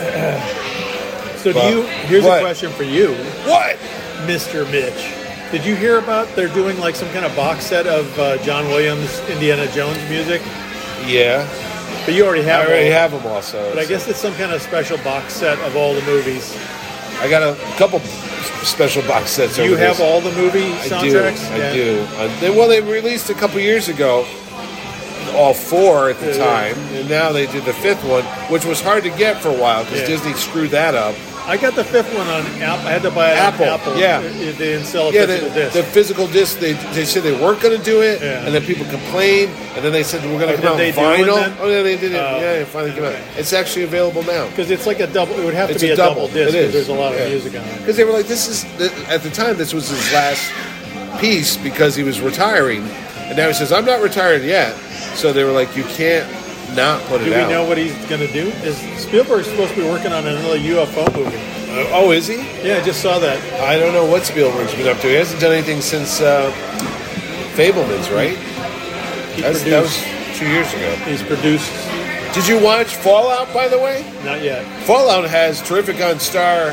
So Well, here's what? a question for you, What? Mr. Mitch. Did you hear about they're doing like some kind of box set of John Williams, Indiana Jones music? Yeah. But you already I have already all- have them also. But I guess it's some kind of special box set of all the movies. I got a couple special box sets Do you over have this. all the movie soundtracks? I do. They released a couple years ago all 4 at the Yeah. time, and now they did the 5th one, which was hard to get for a while because Yeah. Disney screwed that up. I got the 5th one on Apple. I had to buy it Apple, on Apple. yeah. They didn't sell a Yeah, physical disc. the physical disc, they said they weren't going to do it, Yeah. and then people complained, and then they said we're going to Oh, come out did on they do it vinyl. then? Oh, yeah, they did it. Oh, Yeah, it finally came out. okay. It's actually available now. Because it's like a double. It would have It's to be a a double double. disc It is. because there's a lot of Yeah. music on it. Because they were like, at the time, this was his last piece because he was retiring. And now he says, "I'm not retired yet." So they were like, "You can't not put it Do we out." know what he's going to do? Is Spielberg's supposed to be working on another UFO movie? Oh, is he? Yeah, I just saw that. I don't know what Spielberg's been up to. He hasn't done anything since Fablemans, right? He That was produced 2 years ago. He's produced, Did you watch Fallout, by the way? not yet. Fallout has Terrificon star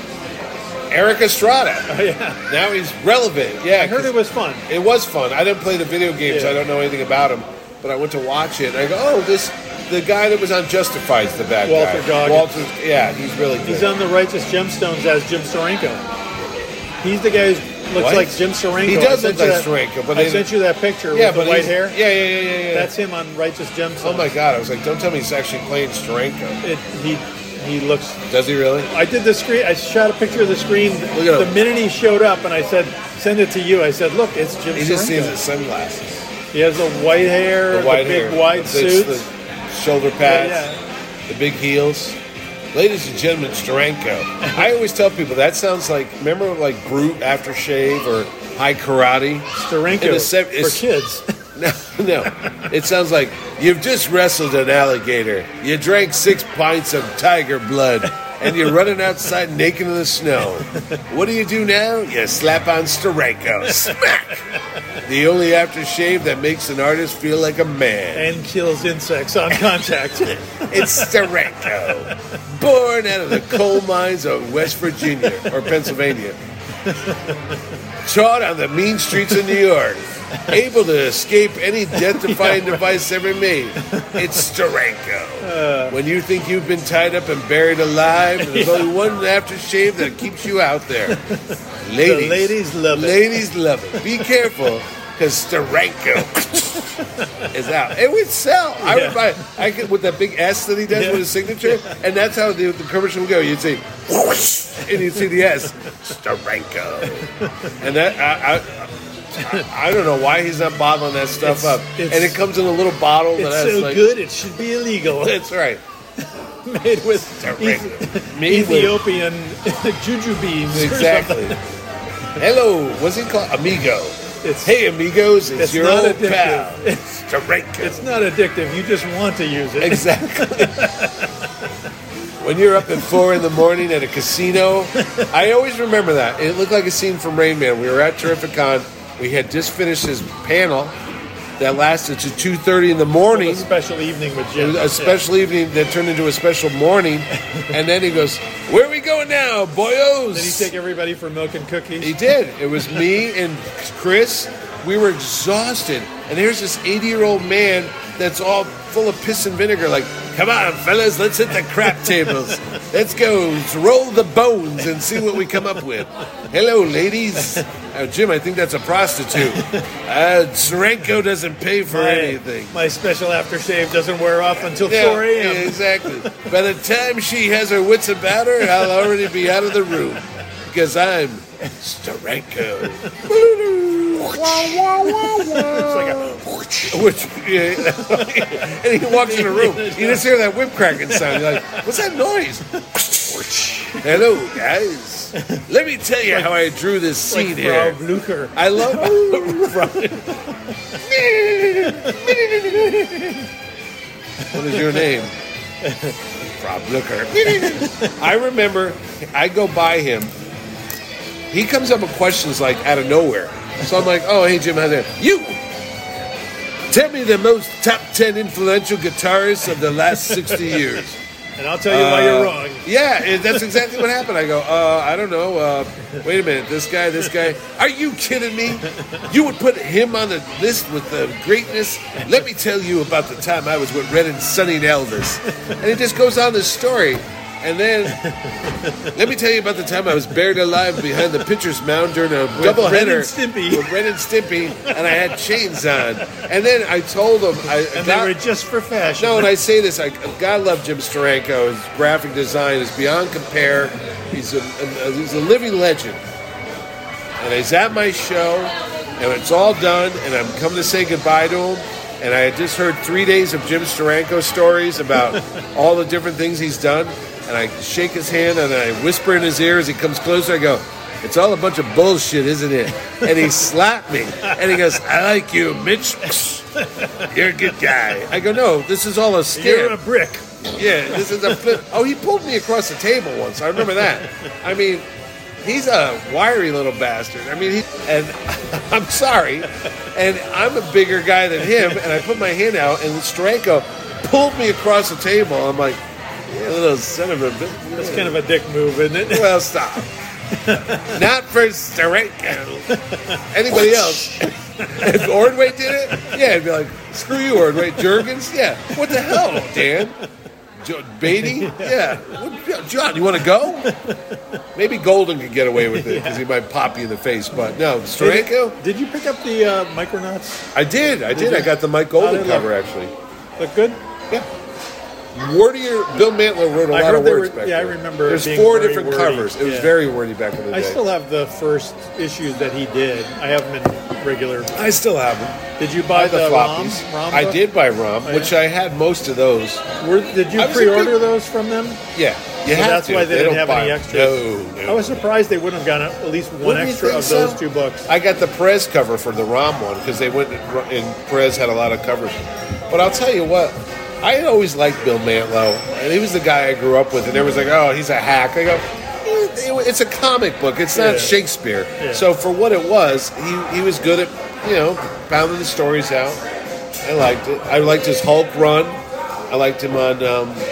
Eric Estrada. Oh, yeah. Now he's relevant. Yeah, I heard it was fun. It was fun. I didn't play the video games. Yeah. I don't know anything about him. But I went to watch it, and I go, oh, the guy that was on Justified's the bad Walter guy. Goggins. Walter, yeah, he's really good. He's on the Righteous Gemstones as Jim Steranko. He's the guy who looks What? like Jim Steranko. He does I look sent like you Steranko, but I they- sent you that picture yeah, with the but white he's- hair. Yeah. That's him on Righteous Gemstones. Oh my God! I was like, don't tell me he's actually playing Steranko. He looks. Does he really? I did the screen. I shot a picture of the screen Look at the him. minute he showed up, and I said, "Send it to you." I said, "Look, it's Jim He just sees Steranko." his sunglasses. He has the white hair, The white big hair, wide the big- suit. the shoulder pads, Yeah. the big heels. Ladies and gentlemen, Steranko. I always tell people that sounds like, remember like Brute Aftershave or High Karate? Steranko In the for kids. No. It sounds like you've just wrestled an alligator. You drank 6 pints of tiger blood, and you're running outside naked in the snow. What do you do now? You slap on Steranko. Smack! The only aftershave that makes an artist feel like a man. And kills insects on contact. It's Steranko. Born out of the coal mines of West Virginia or Pennsylvania. Trod on the mean streets of New York. Able to escape any death-defying device ever made. It's Steranko. When you think you've been tied up and buried alive, there's only one aftershave that keeps you out there. Ladies. The ladies love it. Ladies love it. Be careful, because Steranko is out. It would sell. I would buy it. With that big S that he does with his signature, and that's how the commercial would go. You'd see, whoosh, and you'd see the S, Steranko. And that, I don't know why he's not bottling that stuff up. And it comes in a little bottle that It's has so like, good, it should be illegal. That's right. Made with Steranko. Made with- Ethiopian juju beans. or Exactly. something. Hello, what's he called? Amigo. It's- Hey, amigos, it's it's your not old addictive. pal. Steranko. It's not addictive. You just want to use it. Exactly. When you're up at 4 in the morning at a casino, I always remember that. It looked like a scene from Rain Man. We were at Terrificon. We had just finished his panel that lasted to 2:30 in the morning. A special evening with It Jim. was a special evening that turned into a special morning. And then he goes, "Where are we going now, boyos?" Did he take everybody for milk and cookies? He did. It was me and Chris. We were exhausted. And here's this 80-year-old man that's all full of piss and vinegar. Like, come on, fellas, let's hit the crap tables. Let's go. Let's roll the bones and see what we come up with. Hello, ladies. Jim, I think that's a prostitute. Steranko doesn't pay for anything. My special aftershave doesn't wear off until 4 Yeah, a.m. exactly. By the time she has her wits about her, I'll already be out of the room. Because I'm Steranko. It's like a Which, and he walks in the room. You just hear that whip cracking sound. You're like, what's that noise? Hello, guys. Let me tell you how I drew this like scene Frau here. Blucher. I love. What is your name? Rob Looker. I remember I go by him. He comes up with questions like out of nowhere. So I'm like, oh, hey, Jim, how's it? You tell me the most top 10 influential guitarists of the last 60 years. And I'll tell you why you're wrong. Yeah, that's exactly what happened. I go, I don't know. Wait a minute, this guy. Are you kidding me? You would put him on the list with the greatness? Let me tell you about the time I was with Red and Sunny and Elvis. And it just goes on this story. And then, let me tell you about the time I was buried alive behind the pitcher's mound during a doubleheader Ren and Stimpy. with Ren and Stimpy, and I had chains on. And then I told him, They were just for fashion. no, and I say this, God love Jim Steranko. His graphic design is beyond compare. He's a living legend. And he's at my show, and it's all done, and I'm coming to say goodbye to him. And I had just heard 3 days of Jim Steranko stories about all the different things he's done. And I shake his hand, and I whisper in his ear as he comes closer, I go, it's all a bunch of bullshit, isn't it? And he slapped me. And he goes, I like you, Mitch. You're a good guy. I go, no, this is all a scam. You're a brick. Yeah, this is a flip. Oh, he pulled me across the table once. I remember that. I mean, He's a wiry little bastard. I mean, and I'm sorry, and I'm a bigger guy than him, and I put my hand out, and Steranko pulled me across the table. I'm like, "You little son of a bitch." That's kind of a dick move, isn't it? Well, stop. Not for Steranko. Anybody else? If Ordway did it, yeah, I'd be like, "Screw you, Ordway." Jurgens, yeah. What the hell, Dan? Beatty? Yeah. John, you want to go? Maybe Golden could get away with it because he might pop you in the face, but no. Steranko? Did you pick up the Micronauts? I did. I got the Mike Golden cover, actually. Look good? Yeah. Wordier. Bill Mantlo wrote a lot of words back Yeah, I then. remember. There's being 4 very different wordy. covers. It was very wordy back in the day. I still have the first issues that he did. I have them in regular. I still have them. Did you buy the ROM? floppies. I did buy ROM, which I had most of those. Did you I was a pre-order big- those from them? Yeah. You So have that's to. why they didn't don't have buy any them. extras. No. I was surprised they wouldn't have gotten at least one Wouldn't you extra think of so? those 2 books. I got the Perez cover for the ROM one because they went and Perez had a lot of covers. But I'll tell you what, I had always liked Bill Mantlo, and he was the guy I grew up with, and everyone's like, "Oh, he's a hack." I go, "It's a comic book. It's not Yeah. Shakespeare." Yeah. So for what it was, he was good at pounding the stories out. I liked it. I liked his Hulk run. I liked him on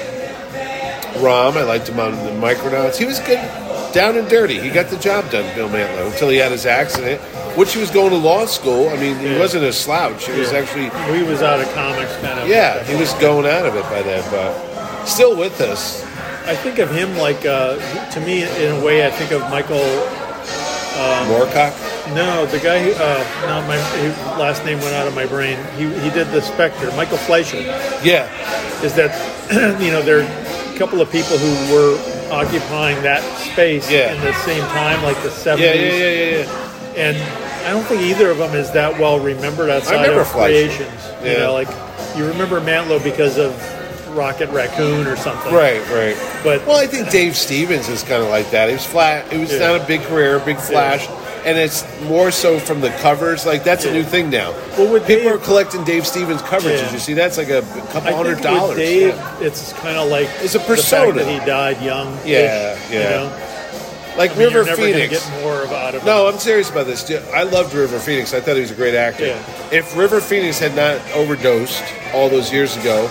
ROM. I liked him on the Micronauts. He was good, down and dirty. He got the job done, Bill Mantlo, until he had his accident, which he was going to law school. I mean, he wasn't a slouch. He was actually, He was out of comics, kind of. yeah, he was going out of it by then, but still with us. I think of him like, to me, in a way, I think of Michael. Moorcock? No, the guy who, his last name went out of my brain. He did the Spectre. Michael Fleischer. Yeah. Is that, there are a couple of people who were occupying that space Yeah. in the same time, like the 70s. Yeah. And I don't think either of them is that well remembered outside remember of Fleischer. creations. Yeah. You remember Mantlo because of Rocket Raccoon or something. Right. But Well, I think Dave Stevens is kind of like that. He was flat. It was not a big career, big flash. And it's more so from the covers. Like, that's a new thing now. Well, with People Dave- are collecting Dave Stevens coverages. Yeah. You see, that's like a couple I think $100. with Dave, it's kind of like It's a the persona. fact that he died young. Yeah. Like I mean, River you're never Phoenix. Get more out of No, I'm serious about this. I loved River Phoenix. I thought he was a great actor. Yeah. If River Phoenix had not overdosed all those years ago,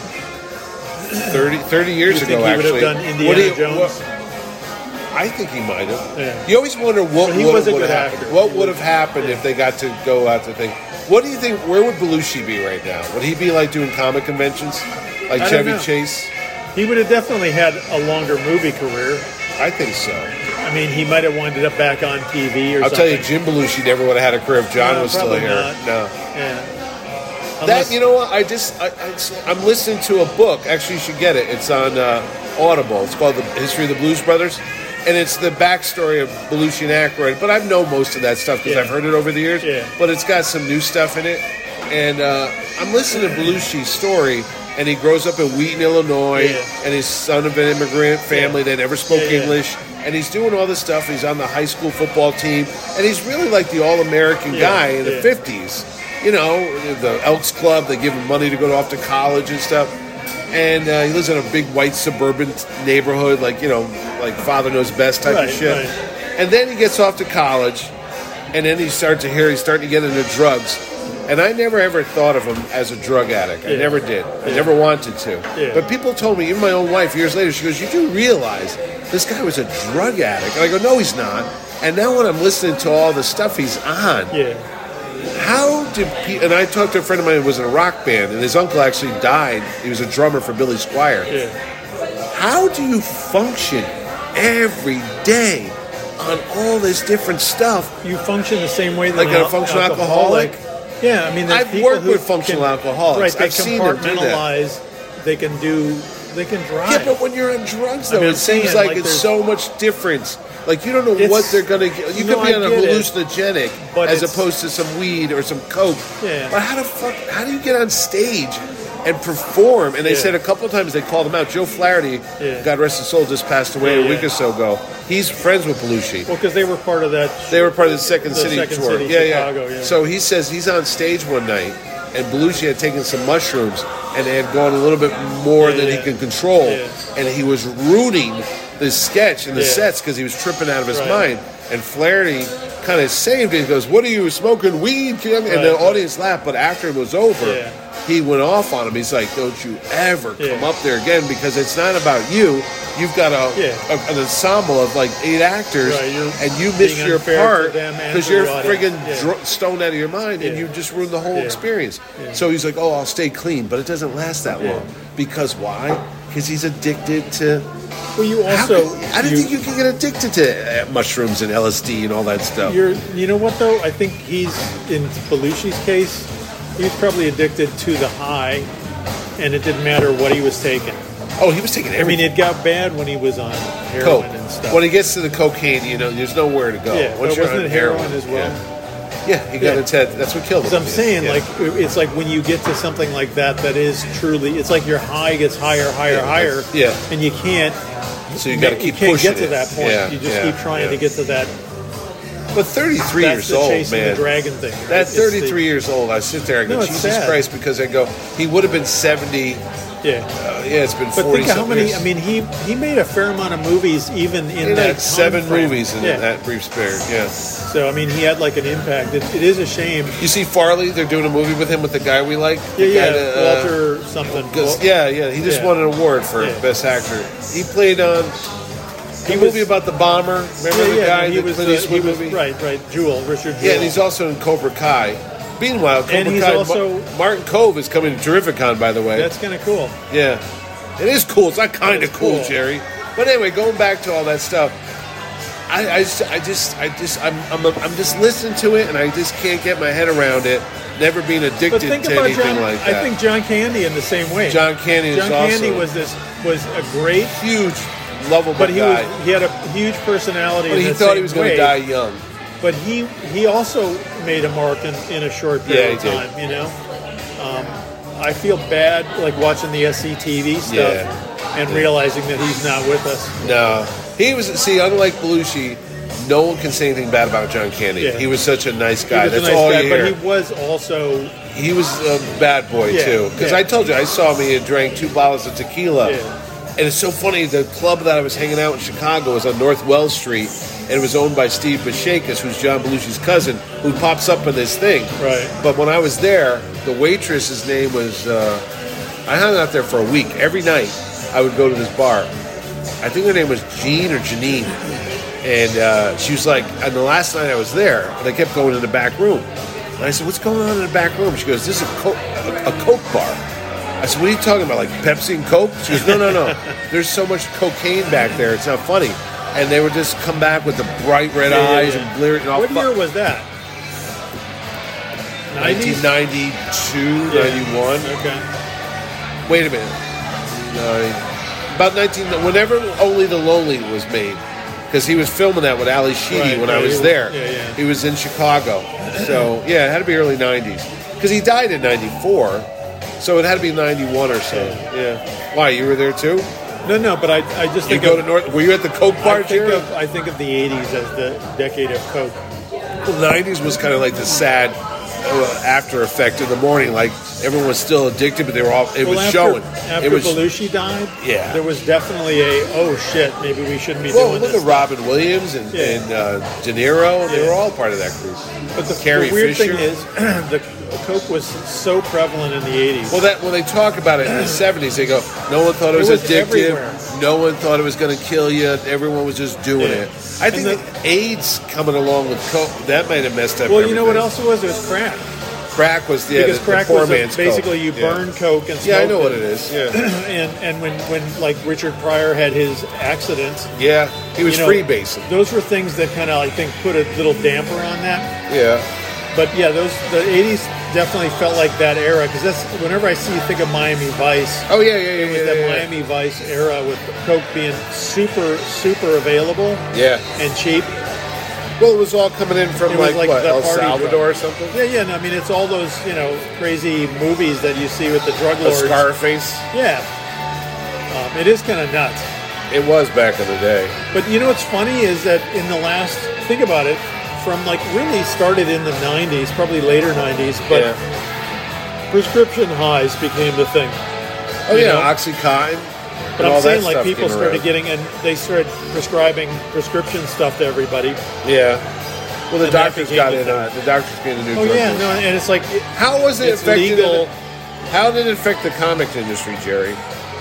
30 years You ago, think he would actually. have done Indiana Jones? I think he might have. Yeah. You always wonder what But he would was a have good happened. actor. What would have happened if they got to go out to thing? What do you think? Where would Belushi be right now? Would he be like doing comic conventions, like I don't Chevy know. Chase? He would have definitely had a longer movie career. I think so. I mean, he might have wound up back on TV or I'll something. tell you, Jim Belushi never would have had a career if John No, was still probably here. not. No. Yeah. That, Unless- you know what? I'm listening to a book. Actually, you should get it. It's on Audible. It's called The History of the Blues Brothers. And it's the backstory of Belushi and Aykroyd. But I've known most of that stuff because Yeah. I've heard it over the years. Yeah. But it's got some new stuff in it. And I'm listening to Belushi's story. And he grows up in Wheaton, Illinois. Yeah. And he's son of an immigrant family. They never spoke Yeah. English. And he's doing all this stuff. He's on the high school football team. And he's really like the all-American guy in the 50s. You know, the Elks Club, they give him money to go off to college and stuff. And he lives in a big white suburban neighborhood, like, like Father Knows Best type of shit. Right. And then he gets off to college, and then he's starting to get into drugs. And I never ever thought of him as a drug addict. I never did. I never wanted to. Yeah. But people told me, even my own wife, years later, she goes, "You do realize this guy was a drug addict?" And I go, "No, he's not." And now when I'm listening to all the stuff he's on, Yeah. how did and I talked to a friend of mine who was in a rock band, and his uncle actually died. He was a drummer for Billy Squier. Yeah. How do you function every day on all this different stuff? You function the same way that Like an a functional alcoholic? Yeah, I mean, there's I've people worked who with functional can- alcoholics. Right, they I've seen them do that. compartmentalize. They can drive. Yeah, but when you're on drugs, though, I mean, it seems saying, like like, it's there's- so much difference. Like, you don't know It's- what they're going to get. You No, could be I on a get it. hallucinogenic But as it's- opposed to some weed or some coke. Yeah. But how do you get on stage and perform? And they Yeah. said a couple of times they called him out. Joe Flaherty, Yeah. God rest his soul, just passed away Yeah, a week yeah. or so ago. He's friends with Belushi. Well, because they were part of that. They were part of the Second The City Second tour. City, yeah, Chicago, yeah. So he says he's on stage one night, and Belushi had taken some mushrooms, and they had gone a little bit more Yeah, than he yeah. could control, Yeah. and he was ruining the sketch and the Yeah. sets because he was tripping out of his Right. mind. And Flaherty kind of saved it. He goes, "What are you smoking weed, Kim?" And the audience laughed. But after it was over, he went off on him. He's like, "Don't you ever come up there again, because it's not about you. You've got an ensemble of like 8 actors, and you missed your part because you're friggin' stoned out of your mind, and you just ruined the whole experience." So he's like, "Oh, I'll stay clean," but it doesn't last that long. Because why? Because he's addicted to... Well, you also... I don't think you can get addicted to mushrooms and LSD and all that stuff. You know what, though? I think he's, in Belushi's case, he's probably addicted to the high, and it didn't matter what he was taking. Oh, he was taking everything. I mean, it got bad when he was on heroin and stuff. When he gets to the cocaine, there's nowhere to go. Yeah, Once but wasn't it heroin as well? Yeah, he got its head. That's what killed him. I'm saying, like, it's like when you get to something like that is truly, it's like your high gets higher, and you can't. So you got to keep pushing. You can't get to it. that point. Yeah, you just keep trying to get to that. But 33 years old, chasing man. the dragon thing. Right? That 33 years old, I sit there and go, Jesus Christ, because I go, he would have been 70. It's been 40 But think how many, years. I mean, he made a fair amount of movies even in that like 7 time frame. movies in that brief span, So, I mean, he had like an impact. It is a shame. You see Farley, they're doing a movie with him with the guy we like. Walter something. He just won an award for Best Actor. He played on a movie about the bomber. Remember the guy that Clint Eastwood movie? Right, Richard Jewell. Yeah, and he's also in Cobra Kai. Meanwhile, Cobra Kai, Martin Kove is coming to Terrificon, by the way. That's kind of cool. Yeah. It is cool. It's not kind of cool, Jerry. But anyway, going back to all that stuff, I'm just listening to it, and I just can't get my head around it. Never being addicted to anything like that. I think John Candy in the same way. John Candy was a great, huge, lovable guy. He had a huge personality. But he thought he was going to die young. But he also made a mark in a short period of time. You know, I feel bad like watching the SCTV stuff and realizing that he's not with us. No, he was. See, unlike Belushi, no one can say anything bad about John Candy. Yeah. He was such a nice guy. That's all you hear. But he was also. He was a bad boy too. Because I told you, I saw him. He had drank 2 bottles of tequila. Yeah. And it's so funny. The club that I was hanging out in Chicago was on North Wells Street. And it was owned by Steve Bishakas, who's John Belushi's cousin, who pops up in this thing. Right. But when I was there, the waitress's name was... I hung out there for a week. Every night, I would go to this bar. I think her name was Jean or Janine. And she was like... And the last night I was there, they kept going in the back room. And I said, "What's going on in the back room?" She goes, "This is a Coke bar." I said, "What are you talking about, like Pepsi and Coke?" She goes, No. There's so much cocaine back there. It's not funny. And they would just come back with the bright red eyes and blear it. What year was that? 1992, 91. Okay. Wait a minute. About 19... Whenever Only the Lonely was made. Because he was filming that with Ali Sheedy when I was there. Yeah. He was in Chicago. So, it had to be early 90s. Because he died in 94. So it had to be 91 or so. Yeah. Why, you were there too? No, but I just think were you at the Coke bar? I think of the 80s as the decade of Coke. Well, the 90s was kind of like the sad after effect of the morning. Like everyone was still addicted, but they were all. Showing. After Belushi died, there was definitely maybe we shouldn't be doing this. Look at Robin Williams and De Niro. They were all part of that group. But the weird Fisher. thing is, the Coke was so prevalent in the 80s. Well, when they talk about it in the 70s, they go, no one thought it was addictive. Everywhere. No one thought it was going to kill you. Everyone was just doing it. I think that AIDS coming along with Coke, that might have messed up everything. You know what else it was? It was crack. Crack was because crack the poor was man's basically Coke. You burn Coke and smoke. Yeah, I know what it is. Yeah, and when like Richard Pryor had his accident. Yeah, he was freebasing. Those were things that kind of I think put a little damper on that. Yeah. But the 80s definitely felt like that era because that's whenever I think of Miami Vice. Oh yeah. It was that Miami Vice era with Coke being super available. Yeah. And cheap. Well, it was all coming in from like El Salvador or something. Yeah. No, I mean, it's all those crazy movies that you see with the drug lords. Scarface. Yeah. It is kind of nuts. It was back in the day. But what's funny is that in the last, think about it. From really started in the 90s, probably later 90s, but prescription highs became the thing. Oh, OxyContin. But all I'm saying that like stuff people came started around. getting, and they started prescribing prescription stuff to everybody. Yeah. Well, the And that doctors became got the in. thing. The doctors became the new Oh drug yeah, dealers. no, and it's like How was it it's affected? legal. How did it affect the comic industry, Jerry?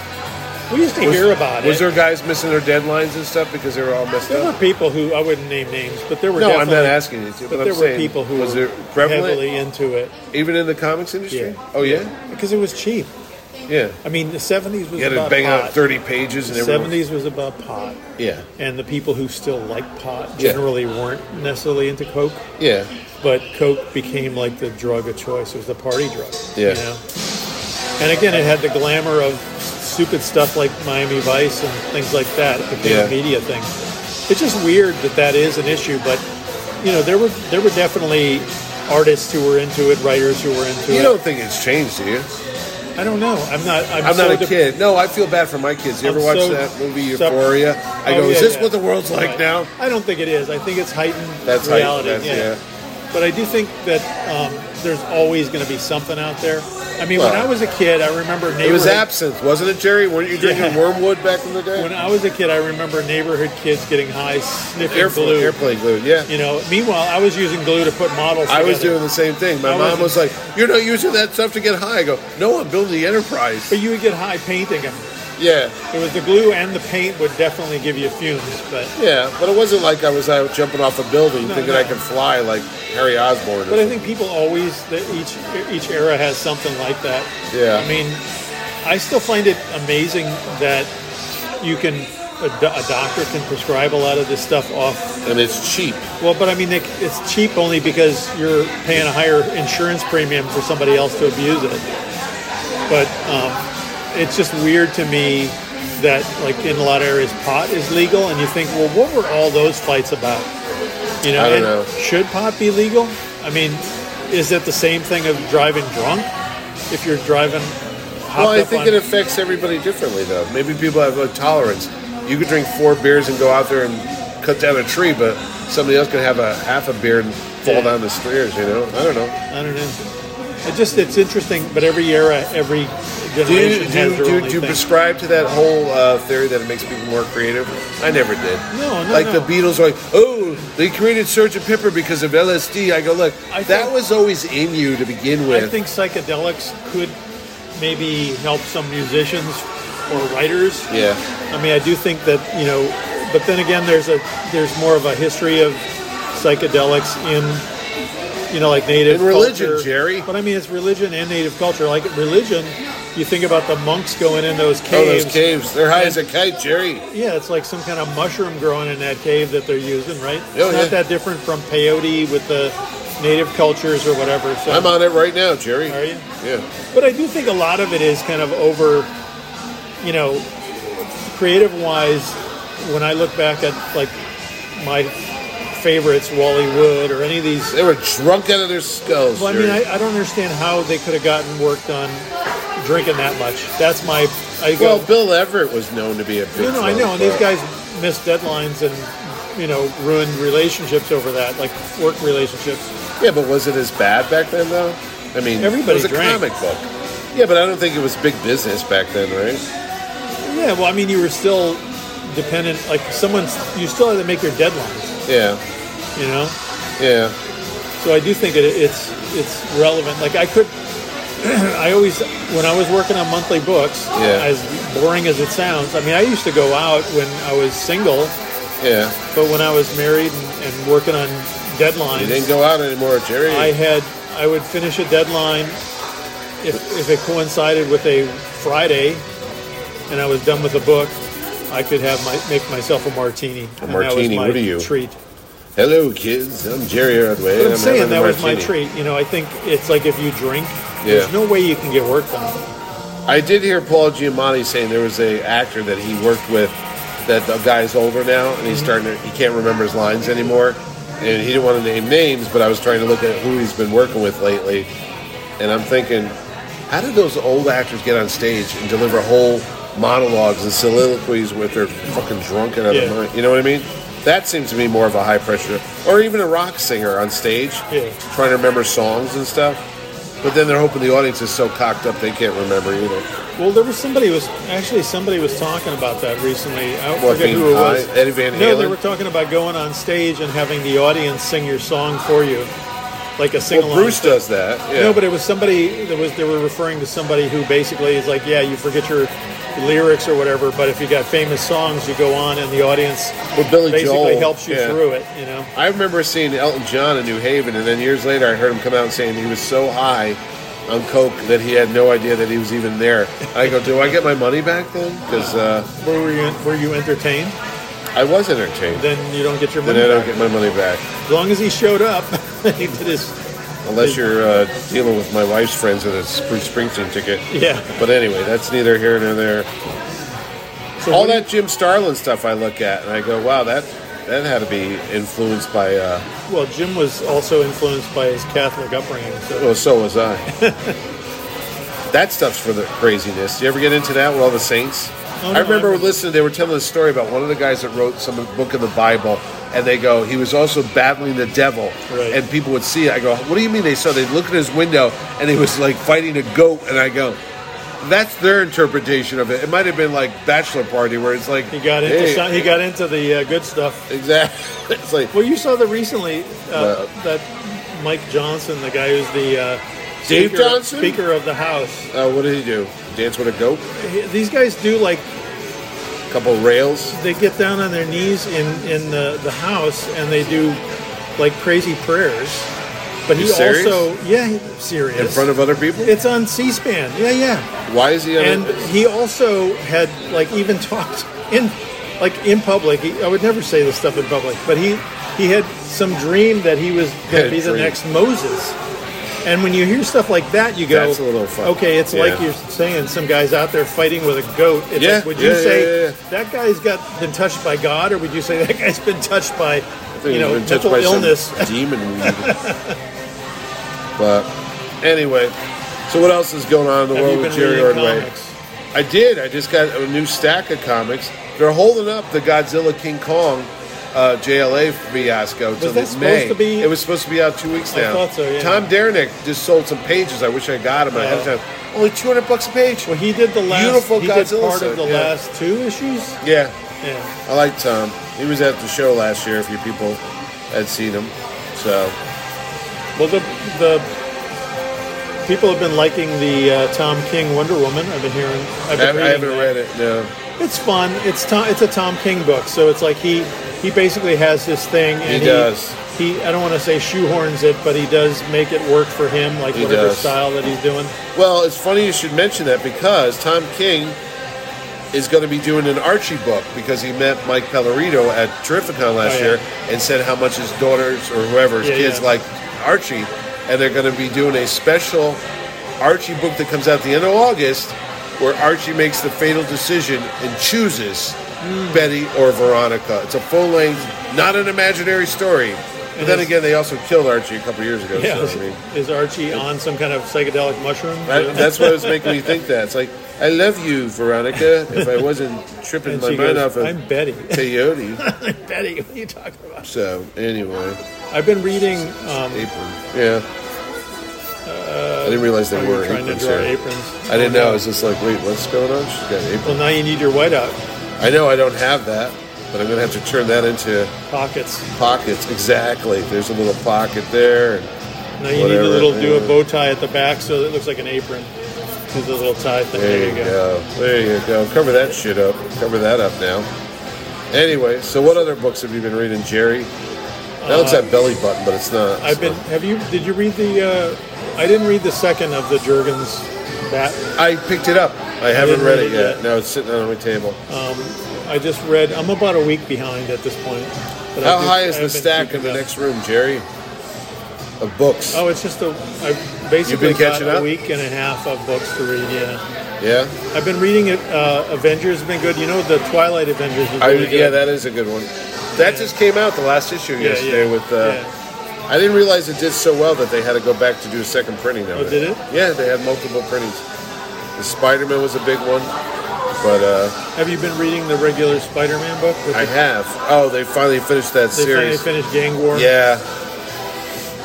We used to hear about Was it. there guys missing their deadlines and stuff because they were all messed There were up? people who I wouldn't name names, but there were No, I'm definitely, not asking you to. But But there I'm were saying, people who was were it prevalent heavily into it. even in the comics industry? Yeah. Oh yeah, Because it was cheap. yeah. I mean, the 70s was You had to about bang pot. out 30 pages and The everyone. 70s was about pot. Yeah, And the people who still liked pot Yeah. generally weren't necessarily into Coke. yeah. But Coke became like the drug of choice. It was the party drug. Yeah. You know? And again, it had the glamour of stupid stuff like Miami Vice and things like that. It became Yeah. a media thing. It's just weird that is an issue. But you know, there were definitely artists who were into it, writers who were into You it. don't think it's changed, do you? I don't know. I'm not I'm not a kid. No, I feel bad for my kids. You ever I'm watch so that movie sep- Euphoria? I Oh, go, is yeah, this yeah. what the world's like Right. now? I don't think it is. I think it's heightened That's reality. heightened, yeah. But I do think that there's always going to be something out there. I mean, when Well, I was a kid, I remember It was neighborhood. absinthe, wasn't it, Jerry? Weren't you drinking Yeah. wormwood back in the day? When I was a kid, I remember neighborhood kids getting high sniffing glue. Airplane glue, yeah. You know, meanwhile, I was using glue to put models I was together. doing the same thing. My I mom wasn't- was like, "You're not using that stuff to get high." I go, "No, I'm building the enterprise." But you would get high painting them. Yeah, It was the glue and the paint would definitely give you fumes. But yeah, but it wasn't like I was out jumping off a building No, thinking no. I could fly like Harry Osborn. But I think people always, that each era has something like that. Yeah. I mean, I still find it amazing that you can, a doctor can prescribe a lot of this stuff off. and it's cheap. Well, but I mean, it's cheap only because you're paying a higher insurance premium for somebody else to abuse it. But it's just weird to me that, like, in a lot of areas, pot is legal, and you think, well, what were all those fights about? You know, I don't and know. should pot be legal? I mean, is it the same thing of driving drunk? If you're driving, Well, I hopped think up it on, affects everybody differently, though. Maybe people have a tolerance. You could drink 4 beers and go out there and cut down a tree, but somebody else could have a half a beer and fall Yeah. down the stairs. You know, I don't know. I don't know. It's interesting, but every era, every Do generation has their you own thing. prescribe to that whole theory that it makes people more creative? I never did. No, Like no. the Beatles are like, oh, they created Sgt. Pepper because of LSD. I go, look, I that think- was always in you to begin with. I think psychedelics could maybe help some musicians or writers. Yeah. I mean, I do think that, you know, but then again, there's more of a history of psychedelics in, you know, like native In religion, culture. Jerry. But I mean, it's religion and native culture. Like religion, you think about the monks going in those Oh, caves. those caves. They're high as a kite, Jerry. Yeah, it's like some kind of mushroom growing in that cave that they're using, right? Oh, It's not yeah. that different from peyote with the native cultures or whatever. So, I'm on it right now, Jerry. Are you? Yeah. But I do think a lot of it is kind of over, you know, creative-wise, when I look back at, like, my favorites, Wally Wood or any of these. They were drunk out of their skulls, Well, I Jerry. mean, I don't understand how they could have gotten work done drinking that much. That's my... I go, Well, Bill Everett was known to be a big no, I know, and these guys missed deadlines and, you know, ruined relationships over that, like work relationships. Yeah, but was it as bad back then, though? I mean, Everybody it was a drank. comic book. Yeah, but I don't think it was big business back then, right? Yeah, well, I mean, you were still dependent, like you still had to make your deadlines, Yeah, you know? yeah. So I do think it's relevant. Like I always, when I was working on monthly books, Yeah. as boring as it sounds, I mean, I used to go out when I was single, Yeah. but when I was married and working on deadlines, You didn't go out anymore, Jerry. I would finish a deadline if it coincided with a Friday and I was done with the book, I could make myself a martini. A and martini, that was my what are you? treat. Hello, kids. I'm Jerry Ordway. But and I'm saying having a that was my martini. treat. You know, I think it's like if you drink, Yeah. there's no way you can get work done. I did hear Paul Giamatti saying there was a actor that he worked with that the guy's older now and he's starting to, he can't remember his lines anymore. And he didn't want to name names, but I was trying to look at who he's been working with lately. And I'm thinking, how did those old actors get on stage and deliver whole monologues and soliloquies with their fucking drunk out of Yeah. their mind? You know what I mean? That seems to be more of a high pressure. Or even a rock singer on stage Yeah. trying to remember songs and stuff. But then they're hoping the audience is so cocked up they can't remember either. Well, there was somebody was talking about that recently. I What, forget who it was. Eddie Van Halen? No, they were talking about going on stage and having the audience sing your song for you, like a sing-along. Well, Bruce does that. Yeah. No, but it was somebody they were referring to somebody who basically is like, yeah, you forget your lyrics or whatever, but if you got famous songs, you go on and the audience Billy basically Joel, helps you through it. I remember seeing Elton John in New Haven, and then years later I heard him come out and saying he was so high on coke that he had no idea that he was even there. I go, do I get my money back then? Because were you entertained? I was entertained. Then you don't get your money Then I back. don't get my money back. As long as he showed up, he did his... Unless you're dealing with my wife's friends with a Bruce Springsteen ticket. Yeah. But anyway, that's neither here nor there. So All that Jim Starlin stuff I look at, and I go, wow, that had to be influenced by... Well, Jim was also influenced by his Catholic upbringing. so was I. That stuff's for the craziness. Do you ever get into that with all the saints? Oh, I remember listening, they were telling a story about one of the guys that wrote some book of the Bible, and they go, he was also battling the devil. Right. And people would see it. I go, what do you mean they saw? They'd look at his window, and he was like fighting a goat, and I go, that's their interpretation of it. It might have been like Bachelor Party, where it's like... He got into the good stuff. Exactly. It's like... Well, you saw that recently, that Mike Johnson, the guy who's the... Dave Johnson? Speaker of the House. What did he do? Dance with a goat? These guys do like... A couple rails? They get down on their knees in the House and they do like crazy prayers. But he serious? also... Yeah, he's serious. In front of other people? It's on C-SPAN. Yeah. Why is he on And he also had like even talked in public. I would never say this stuff in public, but he had some dream that he was going to be the next Moses. And when you hear stuff like that, you go, that's a little fun. Okay, it's like you're saying some guy's out there fighting with a goat. It's like, would you say that guy's been touched by God, or would you say that guy's been touched by mental illness? Demon weed. But anyway, so what else is going on in the world with Jerry Ordway? Comics? I did. I just got a new stack of comics. They're holding up the Godzilla King Kong JLA fiasco till May. It was supposed to be out 2 weeks now. I thought so, yeah. Tom Derenick just sold some pages. I wish I got them. I had time. Only $200 a page. Well, he did the last. Beautiful he Godzilla did part set, of the last 2 issues. Yeah. Yeah. I like Tom. He was at the show last year. If you people had seen him, so. Well, the people have been liking the Tom King Wonder Woman. I've been hearing. I haven't read it. No. It's fun. It's a Tom King book, so it's like he basically has this thing, and he does. He I don't want to say shoehorns it, but he does make it work for him, like whatever style that he's doing. Well, it's funny you should mention that because Tom King is going to be doing an Archie book because he met Mike Pellerito at Terrificon last year and said how much his daughters or whoever's kids like Archie, and they're going to be doing a special Archie book that comes out at the end of August where Archie makes the fatal decision and chooses Betty or Veronica. It's a full-length, not an imaginary story. But then again, they also killed Archie a couple years ago. Yeah, so, is Archie on some kind of psychedelic mushroom? That's what was making me think that. It's like, I love you, Veronica, if I wasn't tripping my mind off of I'm Betty. peyote. I'm Betty. What are you talking about? So, anyway. I've been reading... apron. Yeah. I didn't realize they were trying aprons to draw here. aprons. I didn't know. I was just like, wait, what's going on? She's got an apron. Well, now you need your whiteout. I know I don't have that, but I'm going to have to turn that into... Pockets. Pockets, exactly. There's a little pocket there. Now you need do a bow tie at the back so it looks like an apron. Do the little tie thing. There you go. There you go. Cover that shit up. Cover that up now. Anyway, so what other books have you been reading, Jerry? That looks like Belly Button, but it's not. Did you read the... I didn't read the second of the Jurgens Bat. I picked it up. I haven't read it yet. No, it's sitting on my table. I just read... I'm about a week behind at this point. But How high is the stack in the next room, Jerry? Of books? Oh, it's just I've basically got a week and a half of books to read, Yeah? I've been reading it. Avengers has been good. You know, the Twilight Avengers was really good. Yeah, that is a good one. That just came out, the last issue yesterday with... I didn't realize it did so well that they had to go back to do a second printing of it. Oh, did it? Yeah, they had multiple printings. The Spider-Man was a big one, but... Have you been reading the regular Spider-Man book? I have. Oh, they finally finished that series. They finally finished Gang War? Yeah.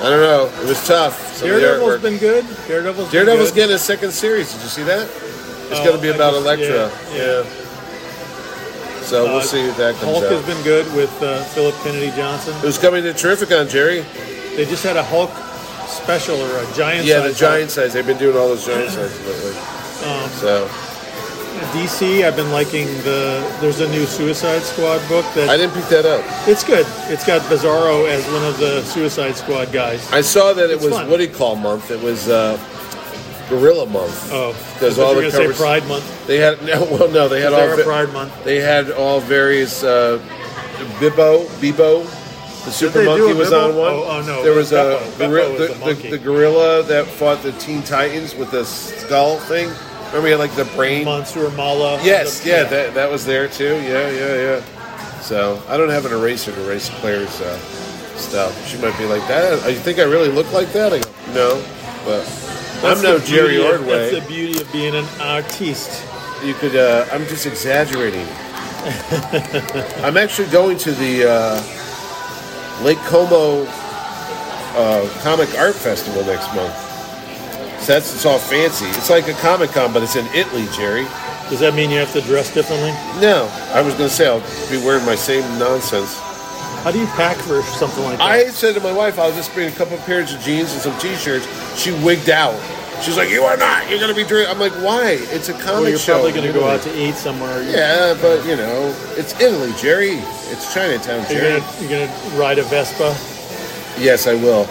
I don't know. It was tough. Some of the Daredevil's artwork. been good. Daredevil's Daredevil's been good. getting a second series. Did you see that? It's Oh, going to be I about just- Elektra. yeah. So we'll see if that comes Hulk out. has been good with Philip Kennedy Johnson. Who's coming to Terrificon, Jerry? They just had a Hulk special or a giant Yeah, size the giant size. They've been doing all those giant sizes lately. So DC, I've been liking there's a new Suicide Squad book I that didn't pick that up. it's good. It's got Bizarro as one of the Suicide Squad guys. I saw that it It's was fun. what do you call month? It was Gorilla month. Oh, Because I all thought you the were gonna covers. say Pride Month. They had they had They're all a Pride Month. They had all various Bebo, the super they do monkey a was Bebo? on one. Oh, no, There it was was a Beppo. Beppo was the monkey. the gorilla that fought the Teen Titans with the skull thing. Remember, he had like the brain. Monster Mala. Yes, that was there too. Yeah. So I don't have an eraser to erase Claire's stuff. She might be like that. You think I really look like that? I go, no, but I'm no Jerry Ordway. That's the beauty of being an artiste. You could. I'm just exaggerating. I'm actually going to the Lake Como Comic Art Festival next month. So it's all fancy. It's like a Comic-Con, but it's in Italy, Jerry. Does that mean you have to dress differently? No, I was going to say I'll be wearing my same nonsense. How do you pack for something like that? I said to my wife, I'll just bring a couple of pairs of jeans and some T-shirts. She wigged out. She's like, "You are not. You're going to be drinking." I'm like, "Why? It's a comic well, you're show." probably going to in go Italy. out to eat somewhere. Yeah, but it's Italy, Jerry. It's Chinatown, Jerry. You're gonna ride a Vespa. Yes, I will.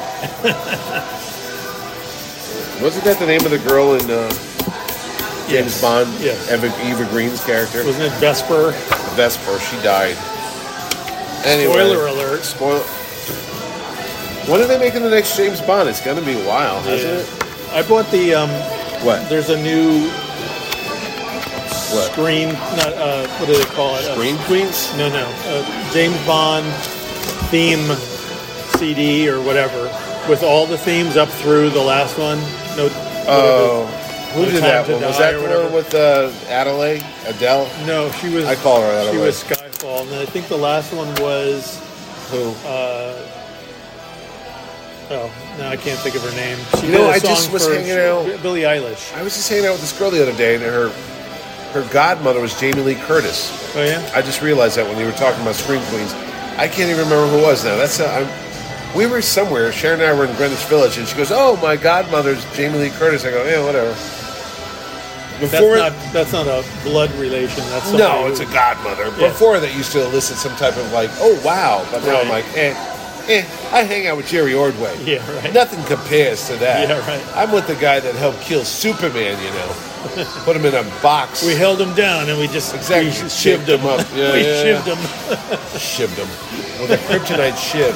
Wasn't that the name of the girl in James Yes. Bond? Yes. Eva Green's character? Wasn't it Vesper? Vesper. She died. Anyway. Spoiler alert. Spoiler. When are they making the next James Bond? It's going to be a while, hasn't it? I bought the. What? There's a new What? screen. Not what do they call it? Green Queens? No. James Bond theme CD or whatever with all the themes up through the last one. No. Oh. Who No did Time that to one? Was Die that or the whatever. one with Adele? No, she was. I call her that She way. was Skyfall, and then I think the last one was. Who? Oh, no, I can't think of her name. She You know, did a I just song was for hanging out- Billie Eilish. I was just hanging out with this girl the other day, and her godmother was Jamie Lee Curtis. Oh yeah. I just realized that when you were talking about Scream Queens. I can't even remember who it was now. We were somewhere. Sharon and I were in Greenwich Village, and she goes, "Oh, my godmother's Jamie Lee Curtis." I go, "Yeah, whatever." That's not a blood relation. That's No, somebody it's a who- godmother. Yeah. Before that used to elicit some type of like, "Oh wow," but now I'm Right. like, I hang out with Jerry Ordway. Yeah, right. Nothing compares to that. Yeah, right. I'm with the guy that helped kill Superman. Put him in a box. We held him down and we just Exactly. we shivved him up. Yeah, we yeah, shivved yeah. him. Shivved him with a kryptonite shiv.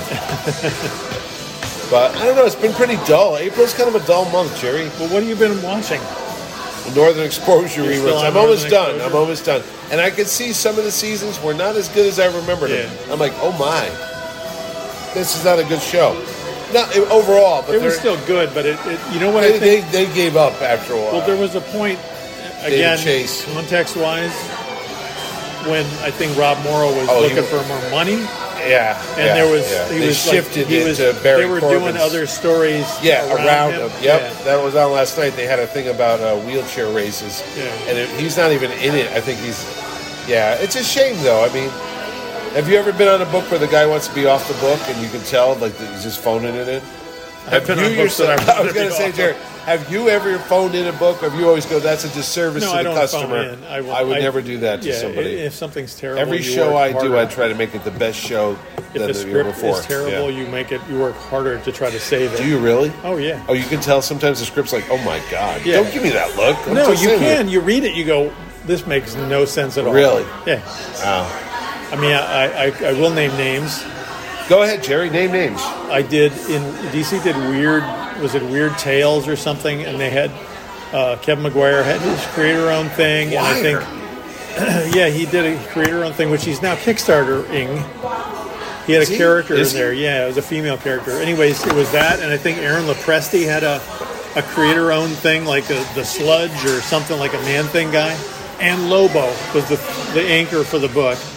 But I don't know. It's been pretty dull. April's kind of a dull month, Jerry. Well, what have you been watching? Northern Exposure You're still reruns. on I'm almost Northern done. Exposure? I'm almost done. And I can see some of the seasons were not as good as I remembered them. Yeah. I'm like, oh my, this is not a good show. Not overall, but It was they're- still good, but it you know what I they, think? they gave up after a while. Well, there was a point again, Chase. context-wise, when I think Rob Morrow was Oh, he looking was- for more money, yeah, and yeah, there was yeah. he They was shifted like, he it was to Barry they were Corbin's. doing other stories around him. him. Yep, Yeah. that was on last night. They had a thing about wheelchair races, Yeah. and he's not even in it. I think he's. Yeah, it's a shame though. I mean, have you ever been on a book where the guy wants to be off the book and you can tell like that he's just phoning it in? I've been on books that I was I going to say, Jared, have you ever phoned in a book, or have you always go, "That's a disservice No, to I the don't customer"? phone in. I would never do that to yeah, somebody. If something's terrible, Every you show work I do, harder. I try to make it the best show If than the the year script before. is terrible, Yeah. you work harder to try to save it. Do you really? Oh yeah. Oh, you can tell sometimes the script's like, "Oh my god, Yeah. don't give me that look." I'm No, just you saying can. You read it, you go, "This makes no sense at all." Really? Yeah. Wow. I mean, I will name names. Go ahead, Jerry. Name names. I did in DC did Weird Tales or something, and they had Kevin Maguire had his creator own thing, and I think yeah, he did a creator own thing, which he's now Kickstartering. He had Is a he? character Is in there. he? Yeah, it was a female character. Anyways, it was that, and I think Aaron Lopresti had a creator own thing, like the Sludge or something, like a Man Thing guy. And Lobo was the anchor for the book.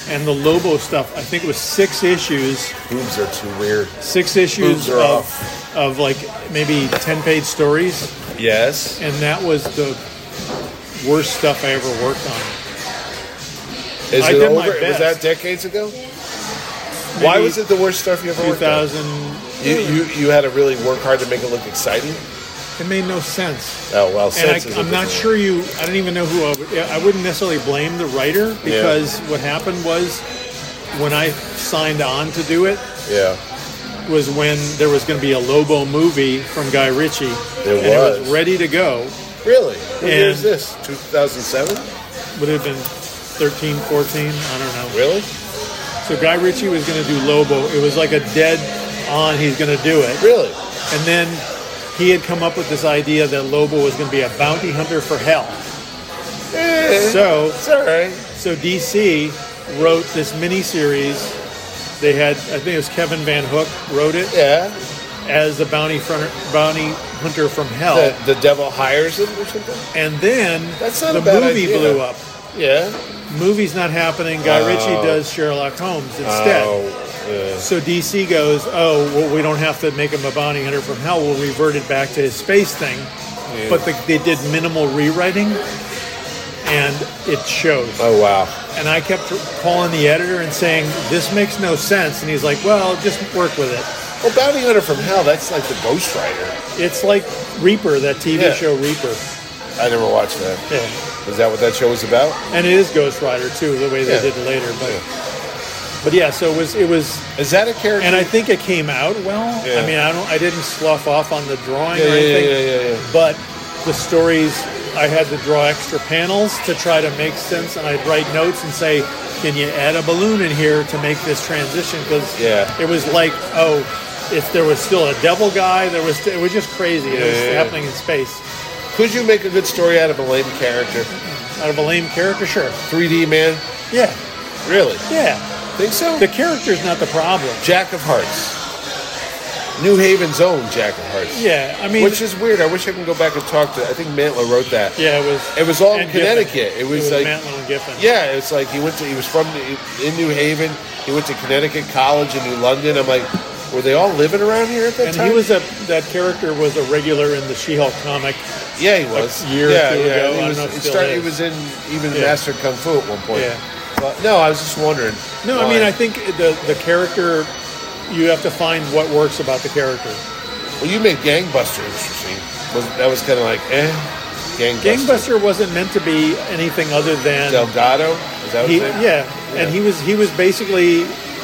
And the Lobo stuff, I think it was 6 issues. Boobs are too weird. 6 issues Boobs are off. of like maybe 10-page stories. Yes. And that was the worst stuff I ever worked on. Is I it did my over? Was best. that decades ago? Why Maybe was it the worst stuff you ever worked on? 2000. You had to really work hard to make it look exciting? It made no sense. Oh, well, And sense is a I'm not different sure I don't even know who I wouldn't necessarily blame the writer because what happened was when I signed on to do it word. Yeah. was when there was going to be a Lobo movie from Guy Ritchie. There and was. it was ready to go. Really? What year is And- this? 2007? Would it have been 13, 14? I don't know. Really? So Guy Ritchie was going to do Lobo. It was like a dead on he's going to do it. Really? And then he had come up with this idea that Lobo was going to be a bounty hunter for hell. So It's all right. So DC wrote this miniseries. They had, I think it was Kevin Van Hook wrote it Yeah. as the bounty hunter from hell. The devil hires him or something? And then That's not the a bad movie idea. blew up. Yeah. Movie's not happening. Guy Ritchie does Sherlock Holmes instead. Yeah. So DC goes, oh, well, we don't have to make him a bounty hunter from hell. We'll revert it back to his space thing. Yeah. But they did minimal rewriting, and it shows. Oh, wow. And I kept calling the editor and saying, this makes no sense. And he's like, well, just work with it. Well, Bounty Hunter from Hell, that's like the Ghost Rider. It's like Reaper, that TV Yeah. show Reaper. I never watched that. Yeah. Is that what that show was about? And it is Ghost Rider, too, the way they Yeah. did it later. But yeah, so it was, Is that a character? and I think it came out well. Yeah. I mean, I didn't slough off on the drawing Yeah, or anything. yeah. But the stories, I had to draw extra panels to try to make sense, and I'd write notes and say, can you add a balloon in here to make this transition? Because Yeah. it was like, oh, if there was still a devil guy, it was just crazy. It was happening in space. Could you make a good story out of a lame character? Out of a lame character, sure. 3D man? Yeah, Really? yeah. Think so? The character's not the problem. Jack of Hearts. New Haven's own Jack of Hearts. Yeah, I mean, Which is weird. I wish I could go back and talk to. I think Mantler wrote that. yeah, It was all in and Giffen. Connecticut. It was like Mantlin and Giffen. Yeah, it's like he was in New Haven. He went to Connecticut College in New London. I'm like, were they all living around here at that And time? he was that character was a regular in the She-Hulk comic. Yeah, he was. a year or yeah, two yeah. ago. He I was, don't know if he still started. He is. was in even Yeah. Master Kung Fu at one point. Yeah. But no, I was just wondering. No, I why. mean, I think the character, you have to find what works about the character. Well, you made Gangbuster interesting. That was kind of like Gangbuster. Gangbuster wasn't meant to be anything other than Delgado. Is that what he, his name? yeah, and he was basically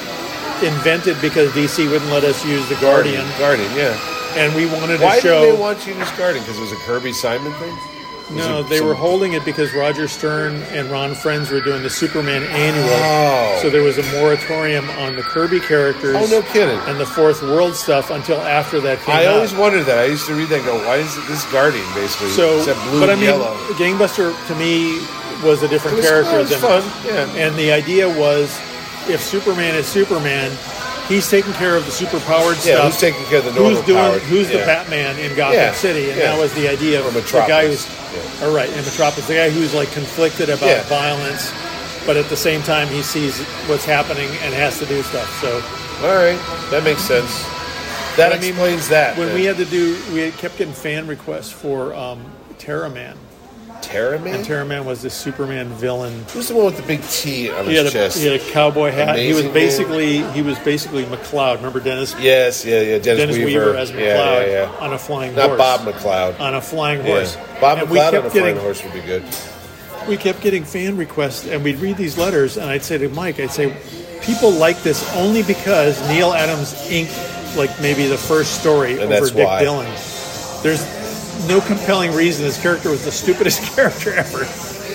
invented because DC wouldn't let us use the Guardian, Guardian. Yeah. and we wanted Why to show. did they want you to use Guardian? Because it was a Kirby Simon thing. No, they were holding it because Roger Stern and Ron Frenz were doing the Superman annual. Oh. So there was a moratorium on the Kirby characters. Oh, no kidding. And the Fourth World stuff until after that came I out. always wondered that. I used to read that and go, why is it this Guardian, basically? So, except blue but I and mean, yellow. Gangbuster to me was a different It was- character it was than fun, yeah. And the idea was, if Superman is Superman, he's taking care of the superpowered Yeah, stuff. who's taking care of the normal powered? Who's the Yeah. Batman in Gotham Yeah, City? And yeah. that was the idea of Or the guy Metropolis, who's all right in Metropolis, the guy who's like conflicted about Yeah. violence, but at the same time he sees what's happening and has to do stuff. So All right, that makes sense. That But I mean, explains that. when then. we kept getting fan requests for Terra Man. Terra Man? And Terra Man was this Superman villain. Who's the one with the big T on He his had, chest? he had a cowboy hat. Amazing He was basically McCloud. Remember Dennis Yes, yeah. Dennis Weaver as McCloud Yeah. on a flying Not horse. Bob McCloud. On a flying Yeah. horse. Bob And we McCloud on kept a flying getting horse would be good. we kept getting fan requests, and we'd read these letters, and I'd say to Mike, people like this only because Neil Adams inked like maybe the first story And over that's Dick why. Dillon. There's no compelling reason this character was the stupidest character ever.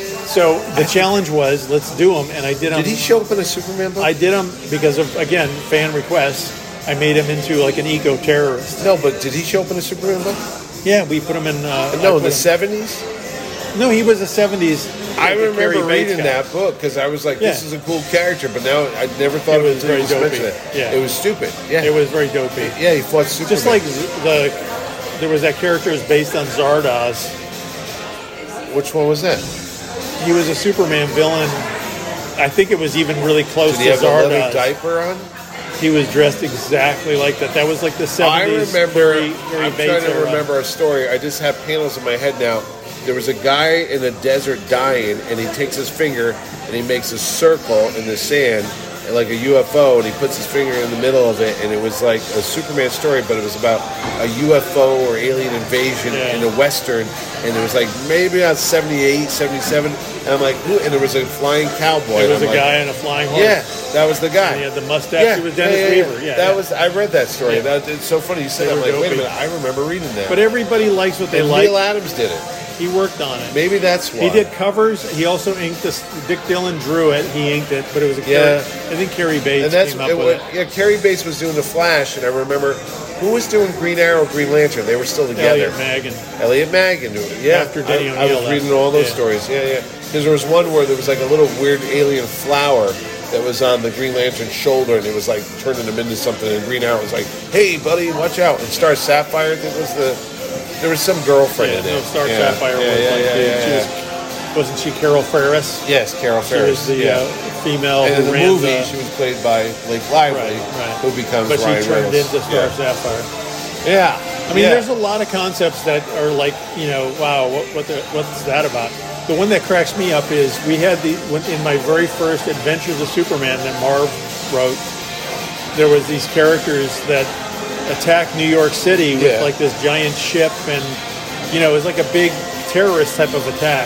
So the challenge was, let's do them, and I did them. Did he show up in a Superman book? I did him because of, again, fan requests. I made him into like an eco-terrorist. No, but did he show up in a Superman book? Yeah, we put him in... No, in the 70s? No, he was a 70s... I the remember Cary Bates reading guy. that book because I was like, this Yeah. is a cool character, but now I never thought It was until you very just dopey. mentioned it. Yeah. It was stupid. Yeah. It was very dopey. Yeah, he fought Superman. Just like there was that character was based on Zardoz. Which one was that? He was a Superman villain I think it was even really close Did he to have a leather Zardoz. diaper on? He was dressed exactly like that. That was like the 70s. I remember. Very I'm Bates trying to era. remember a story. I just have panels in my head now. There was a guy in the desert dying, and he takes his finger and he makes a circle in the sand, like a UFO, and he puts his finger in the middle of it, and it was like a Superman story, but it was about a UFO or alien invasion in a Western, and it was like maybe on 78, 77, and I'm like, who? And there was a flying cowboy. There was and a I'm guy in a flying horse. Yeah, that was the guy. And he had the mustache. He was Dennis Weaver. Yeah, that was. I read that story. Yeah. It's so funny you said They that. I'm were like, wait a dopey. minute, I remember reading that. But everybody likes what they and like. Neil Adams did it. He worked on it. Maybe that's why. He did covers. He also inked this. Dick Dillon drew it. He inked it, but it was a Yeah. I think Carrie Bates And that's came up with it. Yeah, Carrie Bates was doing the Flash, and I remember who was doing Green Arrow, Green Lantern. They were still together. Elliot Magan doing it. Yeah, After Denny I was O'Neil reading left. all those Yeah. stories. Yeah. Because there was one where there was like a little weird alien flower that was on the Green Lantern's shoulder, and it was like turning him into something. And Green Arrow was like, "Hey, buddy, watch out!" And Star Sapphire, I think was there was some girlfriend in it. Star Sapphire was she was, wasn't she Carol Ferris? Yes, Carol She Ferris. was the female and in who the ran movie, she was played by Blake Lively, Right. who becomes but Ryan she turned Reynolds. into Star Sapphire. Yeah. I mean, there's a lot of concepts that are like, wow, what's that about? The one that cracks me up is we had in my very first Adventures of Superman that Marv wrote, there was these characters that attacked New York City with like this giant ship, and it was like a big terrorist type of attack.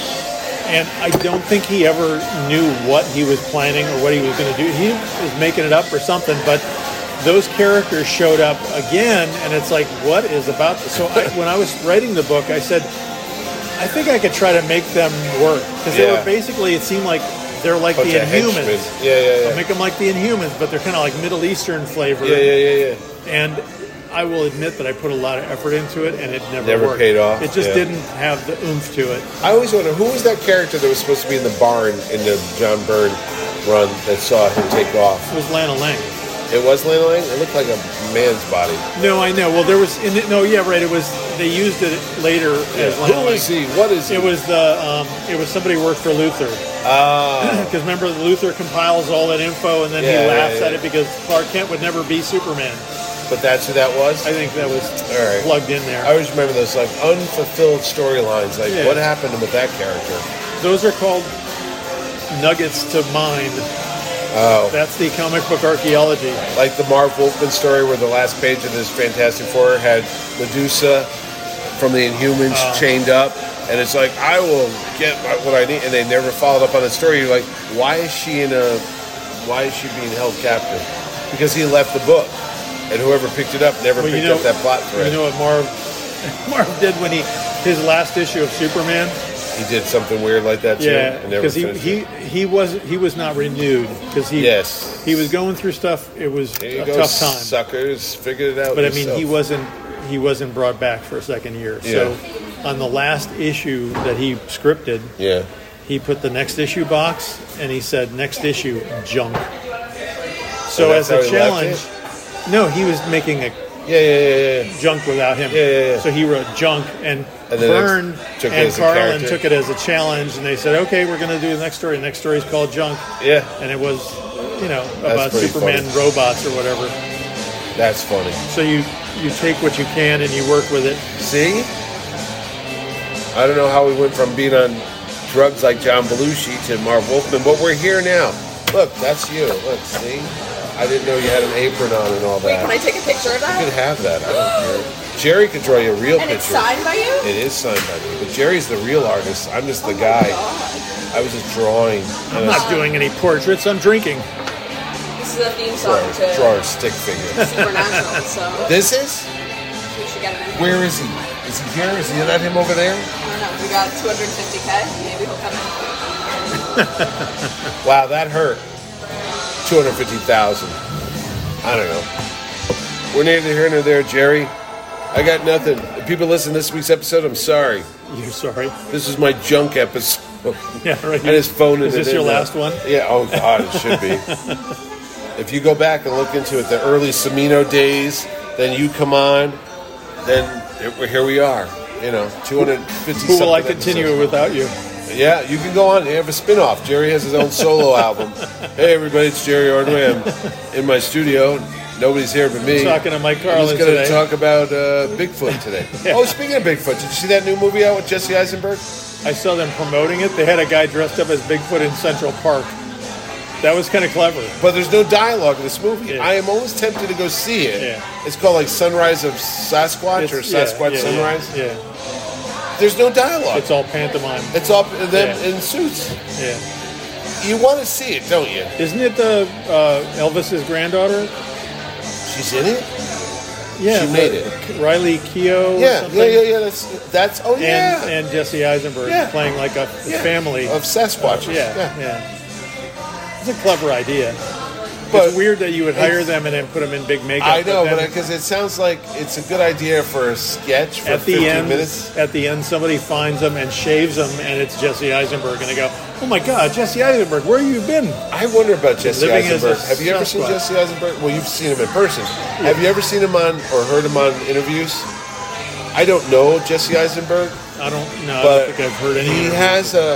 And I don't think he ever knew what he was planning or what he was going to do. He was making it up or something, but those characters showed up again, and it's like, what is about this? So when I was writing the book, I said, I think I could try to make them work. Because they were basically, it seemed like they're like the Inhumans. I'll make them like the Inhumans, but they're kind of like Middle Eastern flavor. Yeah. And I will admit that I put a lot of effort into it, and it never worked. paid off. It just didn't have the oomph to it. I always wonder, who was that character that was supposed to be in the barn in the John Byrne run that saw him take off? It was Lana Lang. It was Lana Lang? It looked like a man's body. No, I know. Well, there was right. It was. They used it later as Lana Who Lang. is he? What is he? It was it was somebody who worked for Luthor. Because remember, Luthor compiles all that info, and then he laughs at it because Clark Kent would never be Superman. But that's who that was? I think that was plugged in there. I always remember those like unfulfilled storylines. Like, what happened with that character? Those are called nuggets to mine. Oh. That's the comic book archaeology. Like the Marv Wolfman story where the last page of this Fantastic Four had Medusa from the Inhumans chained up. And it's like, I will get what I need. And they never followed up on the story. You're like, why is she being held captive? Because he left the book. And whoever picked it up never picked up that plot thread. You know what Marv did when his last issue of Superman? He did something weird like that too. Yeah, because he was not renewed because he was going through stuff. It was a tough time. Suckers, figured it out. But yourself. I mean, he wasn't brought back for a second year. So on the last issue that he scripted, he put the next issue box and he said next issue junk. So as a challenge, no, he was making a junk without him. So he wrote junk, and Byrne and Carlin took it as a challenge, and they said, okay, we're going to do the next story. The next story is called Junk. Yeah. And it was, about Superman robots or whatever. That's funny. So you take what you can and you work with it. See? I don't know how we went from being on drugs like John Belushi to Marv Wolfman, but we're here now. Look, that's you. Look, see? I didn't know you had an apron on and all that. Wait, can I take a picture of that? You could have that. I don't care. Jerry could draw you a real picture. And it's signed by you? It is signed by me. But Jerry's the real artist. I'm just the guy. I was just drawing. I'm not doing any portraits. I'm drinking. This is a theme song to Draw a stick figure. Supernatural, so This is? we should get him in. Where is he? Is he here? Is he not him over there? I don't know. We got 250K. Maybe he'll come in. Wow, that hurt. 250,000. I don't know. We're neither here nor there, Jerry. I got nothing. If people listen to this week's episode, I'm sorry. You're sorry. This is my junk episode. Yeah, right. I just phoned it in. Is this your last one? Yeah, oh God, it should be. If you go back and look into it, the early Semino days, then you come on, then here we are. 250. Who will I continue without you? Yeah, you can go on. They have a spin-off. Jerry has his own solo album. Hey, everybody, it's Jerry Ordway. I'm in my studio. Nobody's here but me. Talking to Mike I'm Carlin just going to today. talk about Bigfoot today. Yeah. Oh, speaking of Bigfoot, did you see that new movie out with Jesse Eisenberg? I saw them promoting it. They had a guy dressed up as Bigfoot in Central Park. That was kind of clever. But there's no dialogue in this movie. Yeah. I am almost tempted to go see it. Yeah. It's called like Sunrise of Sasquatch or Sasquatch Sunrise. Yeah. There's no dialogue. It's all pantomime. It's all them in suits. Yeah. You want to see it, don't you? Isn't it the Elvis's granddaughter? She's in it? Yeah. She made it. Riley Keough. Yeah, or something? yeah. That's And Jesse Eisenberg playing like a family of Sasquatches. Yeah. It's a clever idea. But it's weird that you would hire them and then put them in big makeup. I know, then but because it sounds like it's a good idea for a sketch for at the 15 end, minutes. At the end, somebody finds them and shaves them, and it's Jesse Eisenberg, and they go, "Oh my God, Jesse Eisenberg, where have you been?" I wonder about Jesse Living as a Eisenberg. Have you ever seen Sasquatch. Jesse Eisenberg? Well, you've seen him in person. Have you ever seen him on or heard him on interviews? I don't know Jesse Eisenberg, I don't know. I but don't think I've heard any. he has a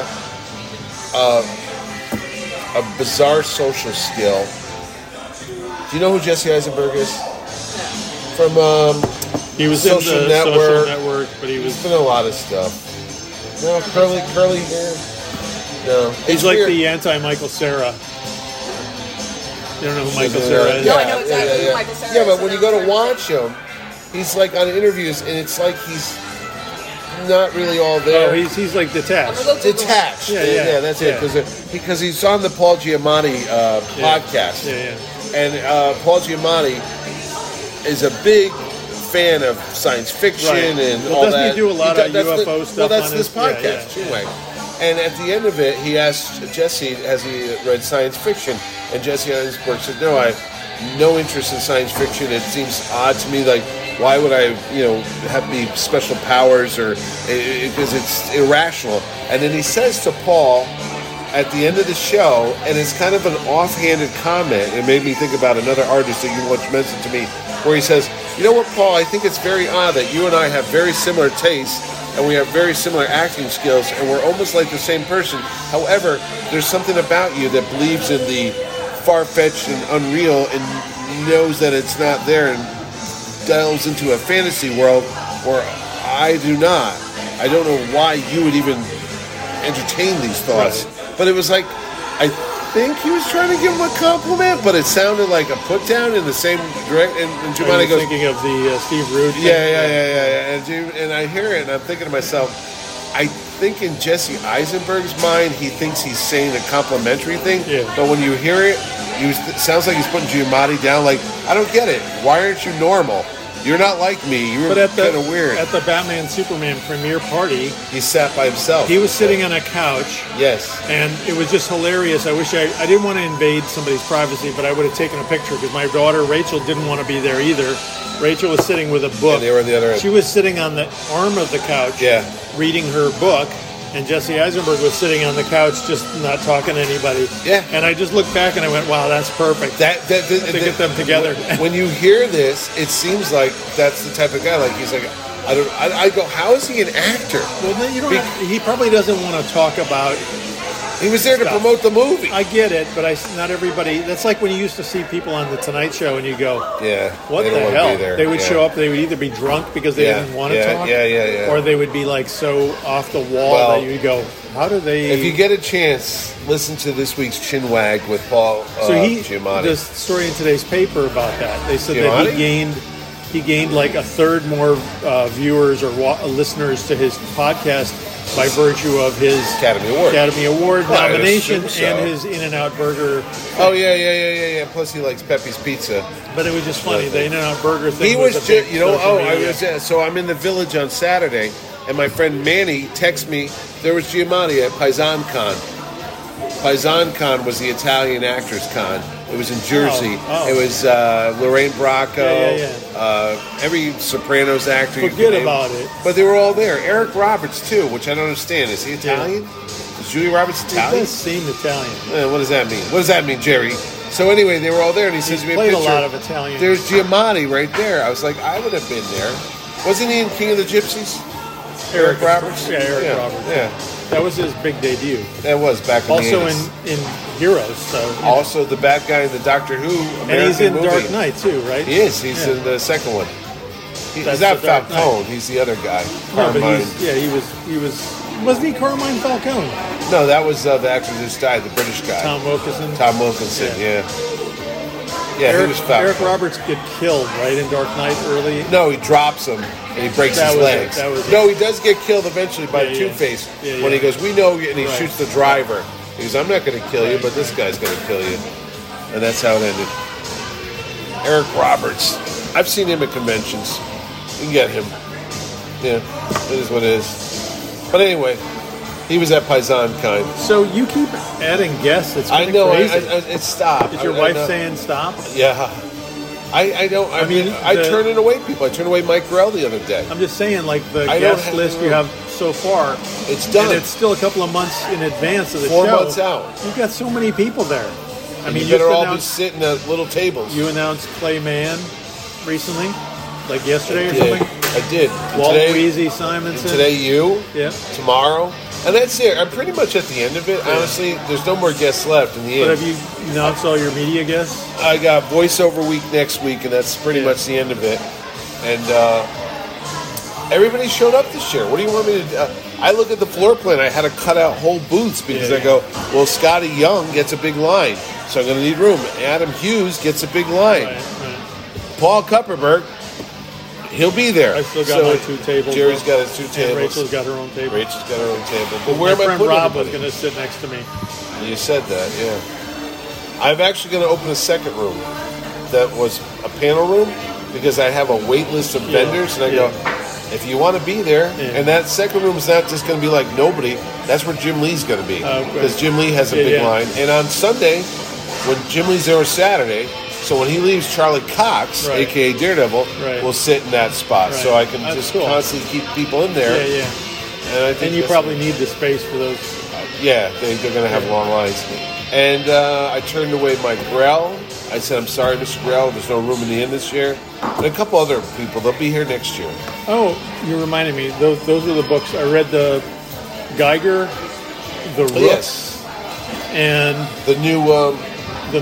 bizarre social skill. Do you know who Jesse Eisenberg is? From He was Social in the Network. Social Network, but he was. He's been in a lot of stuff. No, curly hair. No, He's it's like weird. the anti-Michael Cera. You don't know who Michael Yeah, Cera is? No, I know exactly who Michael Cera Yeah, is, but so when you now go I'm to trying watch him, he's like on interviews, and it's like he's not really all there. Oh, he's like detached. I'm gonna go Google it. detached. Yeah, that's yeah. it. Because he's on the Paul Giamatti podcast, Yeah. and Paul Giamatti is a big fan of science fiction Right. and Well, all doesn't he that. do a lot of that's UFO stuff Well, that's on this his- yeah, podcast, yeah. Chinwag. And at the end of it, he asked Jesse, has he read science fiction? And Jesse Eisenberg said, no, I have no interest in science fiction. It seems odd to me, like, why would I, have any special powers or because it's irrational. And then he says to Paul at the end of the show, and it's kind of an offhanded comment. It made me think about another artist that you once mentioned to me, where he says, you know what, Paul, I think it's very odd that you and I have very similar tastes and we have very similar acting skills and we're almost like the same person. However, there's something about you that believes in the far-fetched and unreal and knows that it's not there and delves into a fantasy world where I do not. I don't know why you would even entertain these thoughts. But it was like, I think he was trying to give him a compliment, but it sounded like a put down in the same direction. And Are Giamatti you goes, thinking of the Steve Rude thing? yeah. And I hear it, and I'm thinking to myself, I think in Jesse Eisenberg's mind, he thinks he's saying a complimentary thing. Yeah. But when you hear it, it sounds like he's putting Giamatti down. Like, I don't get it. Why aren't you normal? You're not like me. You're But kind of weird. at the Batman Superman premiere party, He sat by himself. he was sitting on a couch, Yes. and it was just hilarious. I wish I didn't want to invade somebody's privacy, but I would have taken a picture because my daughter Rachel didn't want to be there either. Rachel was sitting with a book. And they were on the other end. She was sitting on the arm of the couch, Yeah. reading her book, and Jesse Eisenberg was sitting on the couch, just not talking to anybody. Yeah. And I just looked back and I went, "Wow, that's perfect." To get them together. When you hear this, it seems like that's the type of guy. Like he's like, I go, how is he an actor? Well, then you don't. He probably doesn't want to talk about. He was there to Stuff. promote the movie. I get it, but not everybody. That's like when you used to see people on the Tonight Show, and you go, Yeah. "What they the don't wanna hell?" be there. They would Yeah. show up. They would either be drunk because they Yeah, didn't want to yeah, talk, yeah. or they would be like so off the wall Well, that you would go, "How do they?" If you get a chance, listen to this week's Chinwag with Paul Giamatti. the story in today's paper about that. They said that Giamatti? he gained like a third more viewers or listeners to his podcast by virtue of his Academy Award. Award nomination assume so. and his In-N-Out Burger. Oh yeah. Plus he likes Pepe's Pizza. But it was just funny. The In-N-Out Burger thing. He was a big just, social media. so I'm in the Village on Saturday, and my friend Manny texts me, there was Giamatti at Paisan Con. Paisan Con was the Italian Actors Con. It was in Jersey. Oh. It was Lorraine Bracco, Yeah. every Sopranos actor. you Forget could name. about it. But they were all there. Eric Roberts, too, which I don't understand. Is he Italian? Is Julia Roberts It Italian? does seem Italian. What does that mean? What does that mean, Jerry? So anyway, they were all there, and he sends me a played picture. a lot of Italian. There's Giamatti right there. I was like, I would have been there. Wasn't he in King of the Gypsies? Eric Roberts? Yeah, Eric Roberts. Yeah. That was his big debut. That was back in Also the 80s. in Heroes. So you know. Also the bad guy in the Doctor Who American And he's in movie. Dark Knight too, right? He is. He's Yeah. in the second one. He's That's not the Dark Falcone. Knight. He's the other guy. No, but Carmine. he was. Wasn't he Carmine Falcone? No, that was the actor who just died, the British guy. Tom Wilkinson. Tom Wilkinson, yeah. Yeah, he Eric, was Falcone. Eric Roberts get killed, right, in Dark Knight early. No, he drops him and he breaks That his was it, legs. that was it. No, he does get killed eventually by Yeah, yeah. Two-Face Yeah, when yeah. he goes, "We know," you," and he Right. shoots the driver. He goes, "I'm not going to kill you, but this guy's going to kill you," and that's how it ended. Eric Roberts. I've seen him at conventions. You can get him. Yeah, it is what it is. But anyway, he was at Paisan Kind. So you keep adding guests. It's I kinda know. crazy. It stopped. Is your I wife know. saying stop? Yeah. I don't. I mean, mean, I the- turn it away. People. I turned away Mike Grell the other day. I'm just saying, like the I don't guest have list the you room. have so far, It's done. and it's still a couple of months in advance of the 4 show. months out. You've got so many people there. I mean, you better just all be announced, sitting at little tables. you announced Clay Mann recently, like yesterday or did. something. I did. And Walt today, Weezy Simonson. today you. Yeah. Tomorrow. And that's it. I'm pretty much at the end of it. Honestly, there's no more guests left in the But end. have you announced all your media guests? I got voiceover week next week, and that's pretty Yeah. much the end of it. And everybody showed up this year. What do you want me to do? I look at the floor plan. I had to cut out whole booths because Yeah, I go, well, Scotty Young gets a big line, so I'm going to need room. Adam Hughes gets a big line. Right. Paul Kupperberg, he'll be there. I still got my 2 tables. Jerry's up, got his 2 and tables. Rachel's got her own table. Rachel's got her own table. But My where am I friend putting Rob was everybody? going to sit next to me. You said that, yeah. I'm actually going to open a second room that was a panel room because I have a wait list of Yeah, vendors, and I yeah. go, if you want to be there, Yeah. and that second room is not just going to be like nobody, that's where Jim Lee's going to be. Oh, okay. Because Jim Lee has a Yeah, big yeah. line. And on Sunday, when Jim Lee's there on Saturday, so when he leaves, Charlie Cox, Right. a.k.a. Daredevil, Right. will sit in that spot. Right. So I can That's just cool. constantly keep people in there. Yeah, yeah. And I think And you that's- probably need the space for those. yeah, they're going to have long lines. And I turned away Mike Grell. I said, I'm sorry, Mr. Grell, there's no room in the inn this year. And a couple other people, they'll be here next year. Oh, you reminded me. Those were the books. I read the Geiger, the Rook, Yes, and the new the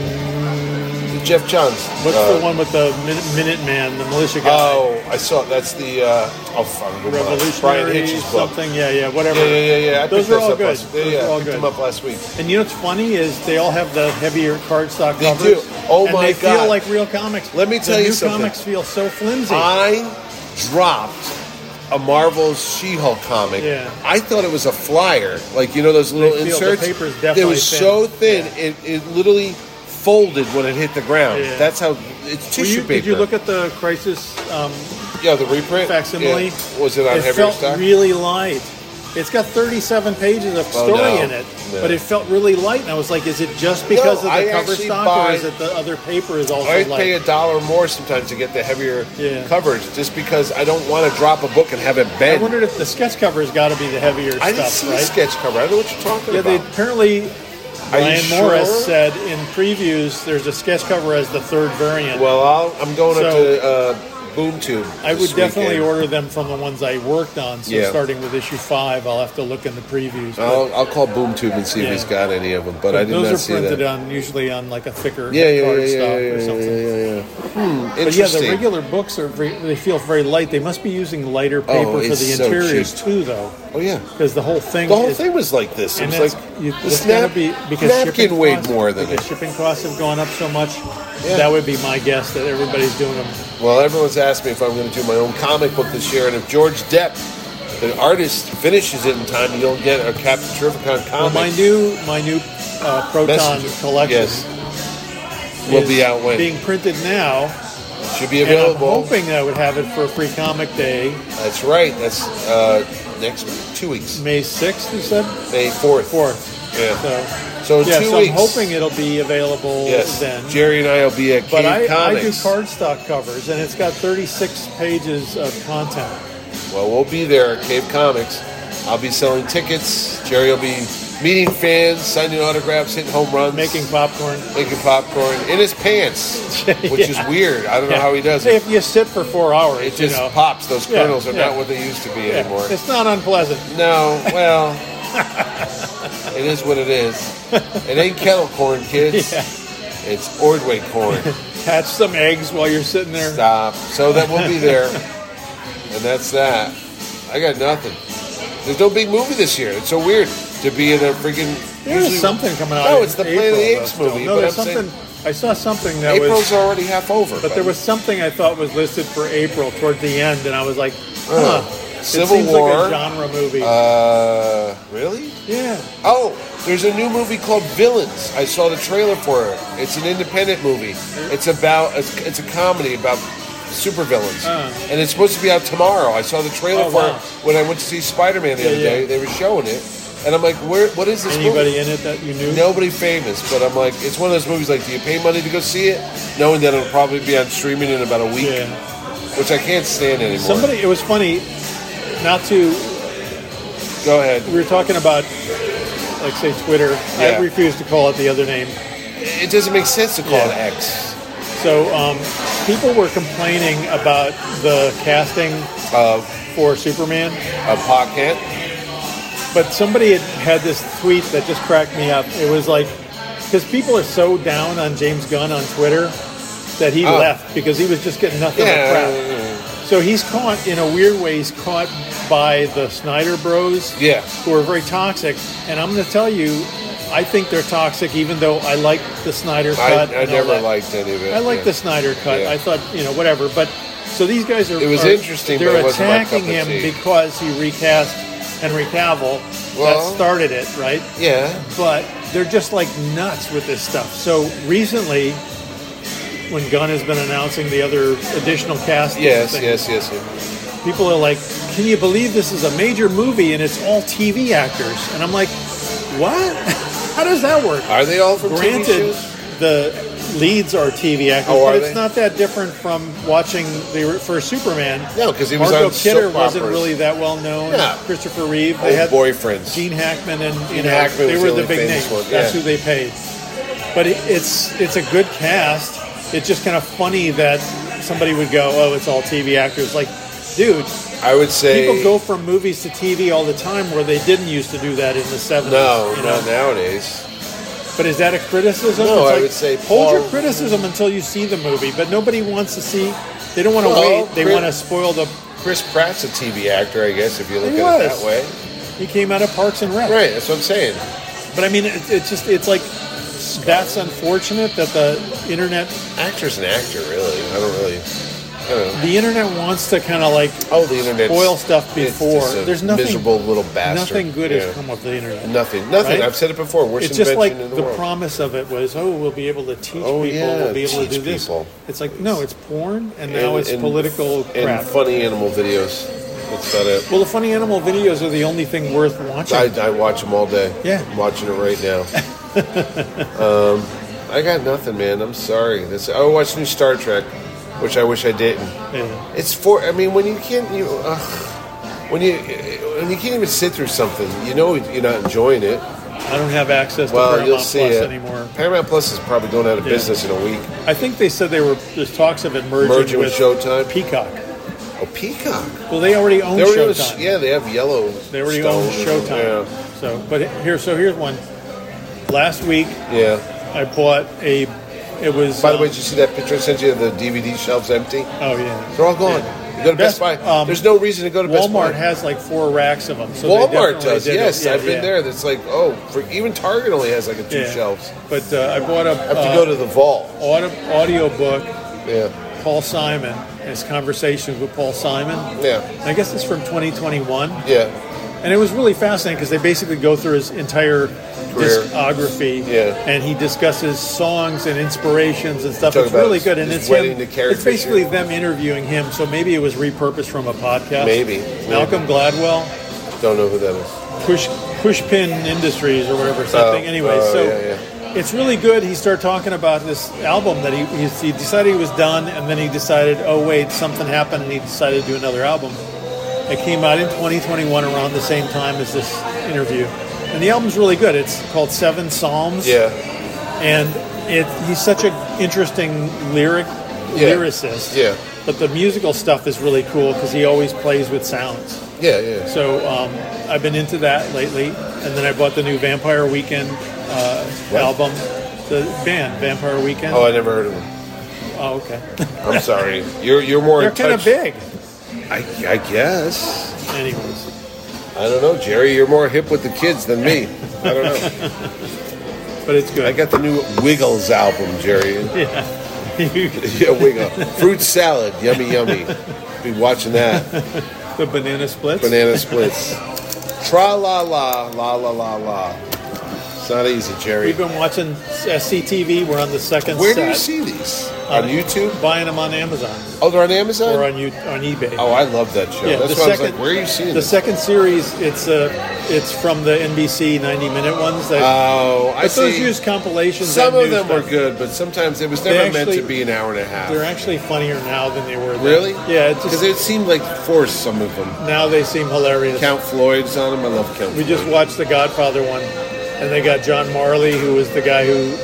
Jeff Johns. what's the one with the Minuteman, the militia guy, Oh, I saw it. That's the Brian Revolutionary Hitch's book. something. Yeah, whatever. Yeah. I Those picked are all those up good. last- Those Yeah, are all I picked good. them up last week. And you know what's funny is they all have the heavier cardstock They covers. do. Oh, and my they God. feel like real comics. Let me tell you new something. comics feel so flimsy. I dropped a Marvel's She-Hulk comic. Yeah. I thought it was a flyer, like those little They feel- the inserts. paper's It definitely was thin. so thin, it literally folded when it hit the ground. Yeah. That's how it's tissue paper. Did you look at the Crisis Yeah, the reprint facsimile? Yeah. Was it on It heavier felt stock? really light. It's got 37 pages of Oh, story no. in it, No. but it felt really light. And I was like, is it just because No, of I the cover actually stock, buy- or is it the other paper is also I light? pay $1 more sometimes to get the heavier Yeah. coverage, just because I don't want to drop a book and have it I bend. wondered if the sketch cover's got to be the heavier I didn't stuff, see right? the sketch cover. I don't know what you're talking Yeah, they about. apparently. Are you Brian Morris sure? said in previews there's a sketch cover as the third variant. Well, I'm going up So- to BoomTube. I this would definitely weekend. order them from the ones I worked on. So Yeah. starting with issue 5, I'll have to look in the previews. But I'll call BoomTube and see if Yeah. he's got any of them, but I did those not are see printed that. on usually on like a thicker Yeah, cardstock or something. But yeah, Interesting. the regular books are they feel very light. They must be using lighter paper for it's the so interiors cheap. too, though, Oh yeah, because the whole thing. the whole is, thing was like this. It And was that's, like you, the that's gotta snap, be because napkin shipping weighed costs, more than because it. shipping costs have gone up so much. Yeah. That would be my guess that everybody's doing them. Well, everyone's asked me if I'm going to do my own comic book this year, and if George Depp, the artist, finishes it in time, you'll get a Captain Terrificon Well, comic. my new Proton Messenger. collection Yes. Will is be out when? being printed now. Should be And I'm available. hoping I would have it for a free comic day, That's right. That's next 2 weeks. May 6th, you said? May 4th. 4th. Yeah. So, So yeah, 2 so weeks. I'm hoping it'll be available Yes. then. Jerry and I will be at But Cave I do Comics. cardstock covers, and it's got 36 pages of content. Well, we'll be there at Cave Comics. I'll be selling tickets. Jerry will be meeting fans, signing autographs, hitting home runs, Making popcorn. making popcorn in his pants, which is weird. I don't know how he does Hey, it. if you sit for 4 hours, It just you know. pops. Those Yeah, kernels are yeah. not what they used to be Yeah, anymore. it's not unpleasant. No, well, It is what it is. It ain't kettle corn, kids. Yeah. It's Ordway corn. Hatch some eggs while you're sitting there. Stop. So that will be there. And that's that. I got nothing. There's no big movie this year. It's so weird to be in a freaking... There's something coming out. No, in it's the April, Planet of the though, Apes still. movie. No, but there's I'm something. saying I saw something that April's was... already half over. But there was something I thought was listed for April toward the end, and I was like, huh. Civil it seems War. like a genre movie. Really? Yeah. Oh, there's a new movie called Villains. I saw the trailer for it. It's an independent movie. It's a comedy about supervillains. And it's supposed to be out tomorrow. I saw the trailer for it when I went to see Spider-Man the other day. They were showing it. And I'm like, what is this Anybody movie? in it that you knew? Nobody famous, but I'm like, it's one of those movies like, do you pay money to go see it? Knowing that it'll probably be on streaming in about a week. Yeah. Which I can't stand anymore. It was funny, not to... Go ahead. We were talking about, like, say, Twitter. Yeah. I refuse to call it the other name. It doesn't make sense to call it X. So, people were complaining about the casting for Superman. Of Pa Kent? But somebody had this tweet that just cracked me up. It was like, because people are so down on James Gunn on Twitter that he left because he was just getting nothing but crap. So he's caught, in a weird way, he's caught by the Snyder Bros, who are very toxic. And I'm going to tell you, I think they're toxic, even though I like the Snyder cut. I never liked any of it. I like the Snyder cut. I thought, whatever. But so these guys are. It was interesting. They're but it wasn't my attacking cup of him tea. because he recast Henry Cavill. Well, that started it, right? Yeah. But they're just like nuts with this stuff. So recently, when Gunn has been announcing the other additional cast, Yes. people are like, "Can you believe this is a major movie and it's all TV actors?" And I'm like, "What? How does that work?" Are they all from TV Granted, shows? the leads are TV actors, Oh, are but it's they? not that different from watching the first Superman. No, because he was Margot on Kidder soap wasn't operas. really that well known. No. Christopher Reeve. Old They had boyfriends. Gene Hackman and Hackman they was were the the only big famous names. one, That's yeah. who they paid. But it's a good cast. It's just kind of funny that somebody would go, "Oh, it's all TV actors." Like, dude, I would say people go from movies to TV all the time where they didn't used to do that in the 70s. no, you know? not nowadays. But is that a criticism? No, It's I would say hold your Paul- criticism until you see the movie. But nobody wants to see. They don't want to Well, wait. They Chris- want to spoil the. Chris Pratt's a TV actor, I guess, if you look He at it was. that way. He came out of Parks and Rec. Right, that's what I'm saying. But I mean, it's like that's unfortunate that the internet. Actor's an actor, really. I don't know. The internet wants to kind of like The internet spoil stuff before. There's nothing miserable little bastard. Nothing good Yeah. has come of the internet. Nothing. Right? I've said it before. Worst It's just invention like in the the world. promise of it was, we'll be able to teach people, yeah, we'll be able to teach do this. people. It's like, no, it's porn, and now it's political and crap. funny animal videos. That's about it. Well, the funny animal videos are the only thing worth watching. I watch them all day. Yeah. I'm watching it right now. I got nothing, man. I'm sorry. I watched new Star Trek, which I wish I didn't. Yeah. When you can't when you can't even sit through something, you're not enjoying it. I don't have access to Well, Paramount you'll see Plus it anymore. Paramount Plus is probably going out of business in a week. I think they said there's talks of it merging with Showtime? Peacock. Oh, Peacock. Well, they already own Showtime. They have Yellow. They already own Showtime. Yeah. So, but here's one. Last week, Yeah. I bought it was. By the way, did you see that picture I sent you of the DVD shelves empty? Oh yeah. They're all gone. You go to Best Buy. There's no reason to go to Best Buy. Walmart has like 4 racks of them. So they Walmart definitely does, did it. yes. Yeah, I've been there. That's like, even Target only has like 2 Yeah. shelves. But I bought a I have to go to the vault. audio book. Yeah. Paul Simon, his conversations with Paul Simon. Yeah. I guess it's from 2021. Yeah. And it was really fascinating because they basically go through his entire Career. discography, Yeah. and he discusses songs and inspirations and stuff. Talk It's about really his- good, and his it's wedding him. to Carrie It's basically Fisher. them interviewing him. So maybe it was repurposed from a podcast. Maybe. Malcolm Gladwell, Don't know who that is. Pushpin Industries or whatever something. Anyway, so yeah. it's really good. He started talking about this album that he decided he was done, and then he decided, oh wait, something happened, and he decided to do another album. It came out in 2021 around the same time as this interview. And the album's really good. It's called 7 Psalms. Yeah. And he's such an interesting lyricist. Yeah. But the musical stuff is really cool because he always plays with sounds. Yeah, yeah. So I've been into that lately. And then I bought the new Vampire Weekend album, the band Vampire Weekend. Oh, I never heard of them. Oh, okay. I'm sorry. You're more. They're in kind of touch. big. I guess. Anyways, I don't know, Jerry. You're more hip with the kids than me. I don't know. but it's good. I got the new Wiggles album, Jerry. Yeah. Yeah, Wiggle. Fruit salad, yummy, yummy. Be watching that. The banana splits. Banana splits. Tra la la la la la la. It's not easy, Jerry. We've been watching SCTV. We're on the second Where set. do you see these? On YouTube? Buying them on Amazon Oh, they're on Amazon? or on eBay. Oh, I love that show. Yeah, That's the why I was second- like, where are you seeing The this? second series, it's from the NBC 90-minute ones. That, Oh, I but those see. use compilations. Some and of new them were stuff. good, but sometimes it was They never meant actually- to be an hour and a half. They're actually funnier now than they were then. Really? Yeah, it's Because just, it seemed like forced, some of them. now they seem hilarious. Count Floyd's on them. I love Count We Floyd. just watched the Godfather one, and they got John Marley, who was the guy who,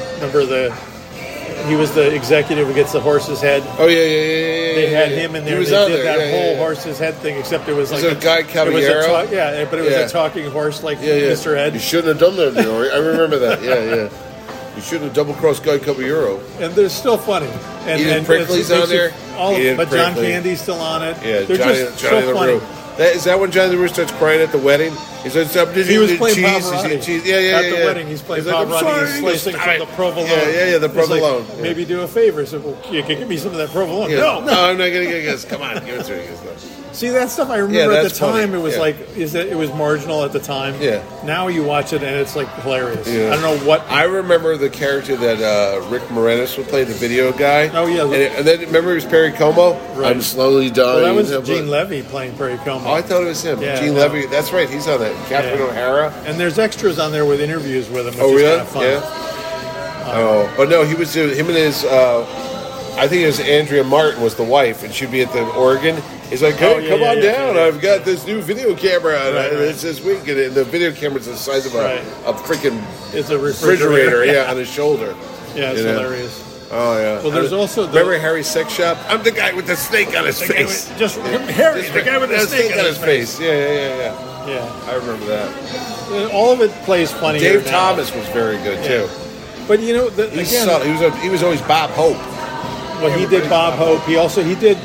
he was the executive who gets the horse's head. Oh, yeah. They had him in there. He was They on did there. that Yeah, whole yeah. horse's head thing, except it was Was like it a guy Caballero? but it was Yeah. a talking horse like Yeah, yeah. Mr. Ed. You shouldn't have done that, Joey. I remember that. Yeah. You shouldn't have double-crossed Guy Caballero. And they're still funny. And Edith and Prickly's it makes on there? All Edith but John Prickly. Candy's still on it. Yeah, they're Johnny just Johnny so funny. LaRue. Is that when Johnny LaRue starts crying at the wedding? He's like, He was playing cheese, Pavarotti. cheese. Yeah, At the wedding, he's playing like, I'm Pavarotti. sorry. He's He goes, slicing "Stop from it." the provolone. Yeah, the He's like, provolone. Yeah. maybe do a favor. So, well, you can give me some of that provolone. Yeah. No. I'm not going to get it. He goes, come on, give it to me. He goes, no. See, that stuff I remember Yeah, at the that's funny. time. It was Yeah. like, it was marginal at the time. Yeah. Now you watch it and it's like hilarious. Yeah. I don't know what. I remember the character that Rick Moranis would play, the video guy. Oh, yeah. And then remember it was Perry Como? Right. I'm slowly dying. Well, that was Gene Levy playing Perry Como. Oh, I thought it was him. Yeah, Gene no. Levy. That's right. He's on that. Catherine Yeah. O'Hara. And there's extras on there with interviews with him, which Oh, is really? kind of fun. Yeah. Oh, but no, he was doing him and his. I think it was Andrea Martin was the wife, and she'd be at the Oregon. He's like, "Hey, Oh, yeah, come yeah, on yeah, down! yeah. I've got this new video camera, and Right, right. it's this week, and the video camera's the size of Right. a freaking It's a refrigerator, yeah, on his shoulder." Yeah, it's You know? hilarious. Oh yeah. Well, there's also the- remember Harry's sex shop. I'm the guy with the snake on his The guy face. with, just Harry, the guy with the Yeah, snake on his face. Yeah. Yeah, I remember that. all of it plays funny. Dave Thomas was very good too. But you know, He again, he was always Bob Hope. well, he did Bob Hope. He also he did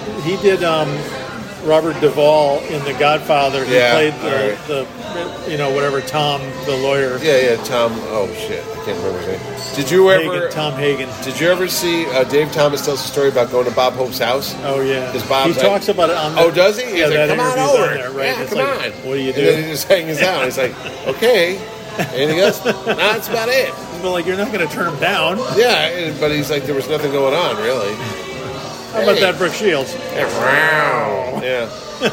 Robert Duvall in The Godfather. He Yeah, played all the whatever Tom the lawyer. Yeah, Tom. Oh shit, I can't remember his name. Did you ever? Hagen, Tom Hagen. Did you ever see Dave Thomas tells a story about going to Bob Hope's house? Oh yeah, Because Bob's he like- talks about it on. The, Oh, does he? He's Yeah, like, that come on interview's over. on there, right? Yeah, It's come like, on. what do you And then do? he just hangs out. He's like, okay. Anything else? No, that's about it. But like, you're not going to turn him down. Yeah, but he's like, there was nothing going on, really. How about that, Brooke Shields? Yeah.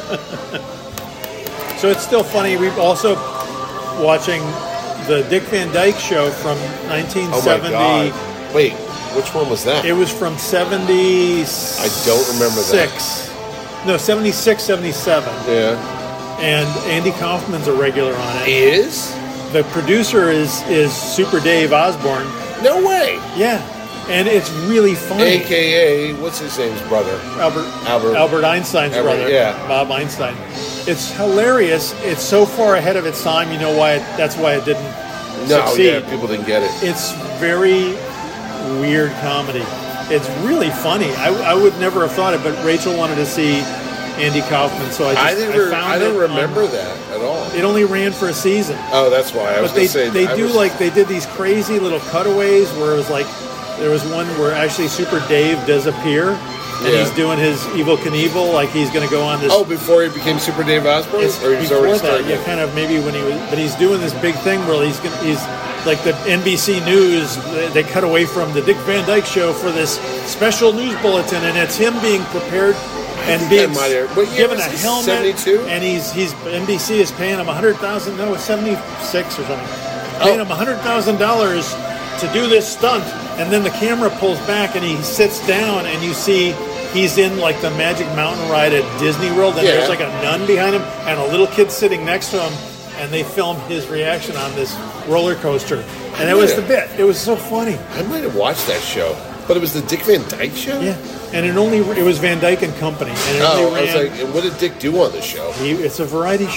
So it's still funny. We've also watching the Dick Van Dyke Show from Oh, my 1970. God. Wait, which one was that? It was from 76. I don't remember that. No, 76, 77. Yeah. And Andy Kaufman's a regular on it. Is? The producer is Super Dave Osborne. No way. Yeah. And it's really funny. AKA, what's his name's brother? Albert Einstein's brother. yeah. Bob Einstein. It's hilarious. It's so far ahead of its time. You know why? That's why it didn't No, succeed. yeah, people didn't get it. It's very weird comedy. It's really funny. I would never have thought it, but Rachel wanted to see Andy Kaufman, so I didn't remember that at all. It only ran for a season, Oh, that's why I was but going to say. they did these crazy little cutaways where it was like there was one where actually Super Dave does appear, and Yeah. he's doing his Evel Knievel, like he's going to go on this. Oh, before he became Super Dave Osborne, It's or he's before already that, started. yeah, kind of maybe when he was, but he's doing this big thing where he's like the NBC News. They cut away from the Dick Van Dyke Show for this special news bulletin, and it's him being prepared and being that might have- what year given was a this? helmet. 72? And he's NBC is paying him $100,000. No, it's 76 or something. Paying him $100,000 to do this stunt, and then the camera pulls back and he sits down, and you see. He's in like the Magic Mountain ride at Disney World, and Yeah. there's like a nun behind him and a little kid sitting next to him, and they film his reaction on this roller coaster. And it was Yeah. the bit. It was so funny. I might have watched that show, but it was the Dick Van Dyke Show. Yeah. And it was Van Dyke and Company. And it Oh, only I was ran, like, and what did Dick do on the show? it's a variety show.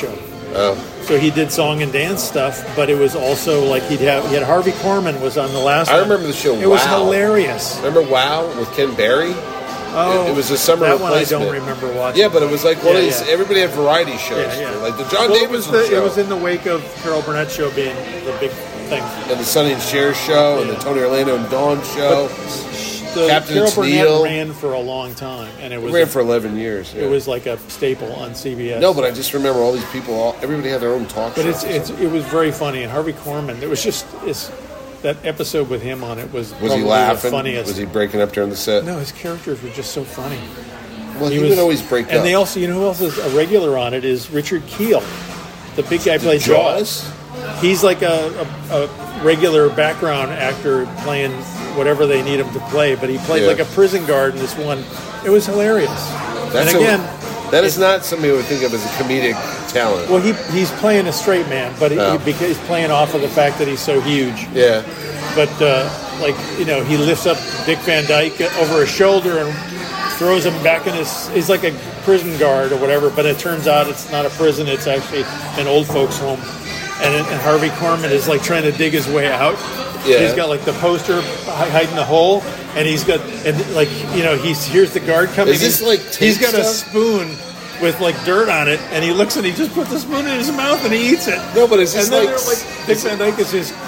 So he did song and dance stuff, but it was also like he had Harvey Korman was on the last one. I remember the show It was Wow. hilarious. Remember Wow with Ken Berry? Oh, It was a summer that one I replacement. don't remember watching. Yeah, but it was like one of Yeah, these. yeah. Everybody had variety shows, Yeah, yeah. like the John Well, Davidson it show, was in the wake of Carol Burnett show being the big thing. and the Sonny and Cher show, and the Tony Orlando and Dawn show. The Captain Carol Burnett Tennille. ran for a long time, and it It was ran for 11 years. Yeah. it was like a staple on CBS. No, but I just remember all these people. Everybody had their own talk But shows. it was very funny, and Harvey Korman. It was just that episode with him on it was Was probably he laughing? the funniest. Was he breaking up during the set? No, his characters were just so funny. Well, he would always break and up. they also, you know, who else is a regular on it is Richard Keel, the big guy who played Jaws? He's like a regular background actor playing whatever they need him to play, but he played Yeah. like a prison guard in this one. It was hilarious. That's and again, that is not somebody I would think of as a comedic talent. well, he's playing a straight man, but he's playing off of the fact that he's so huge. Yeah. But like, you know, he lifts up Dick Van Dyke over his shoulder and throws him back in his. He's like a prison guard or whatever. But it turns out it's not a prison; it's actually an old folks' home. And Harvey Korman is like trying to dig his way out. Yeah. He's got like the poster hiding the hole, and he's got like, you know, here's the guard coming. Is this like he's got tape a stuff? spoon with like dirt on it, and he looks and he just puts the spoon in his mouth and he eats it. No, but is this and then like- they're like Dick Van Dyke is his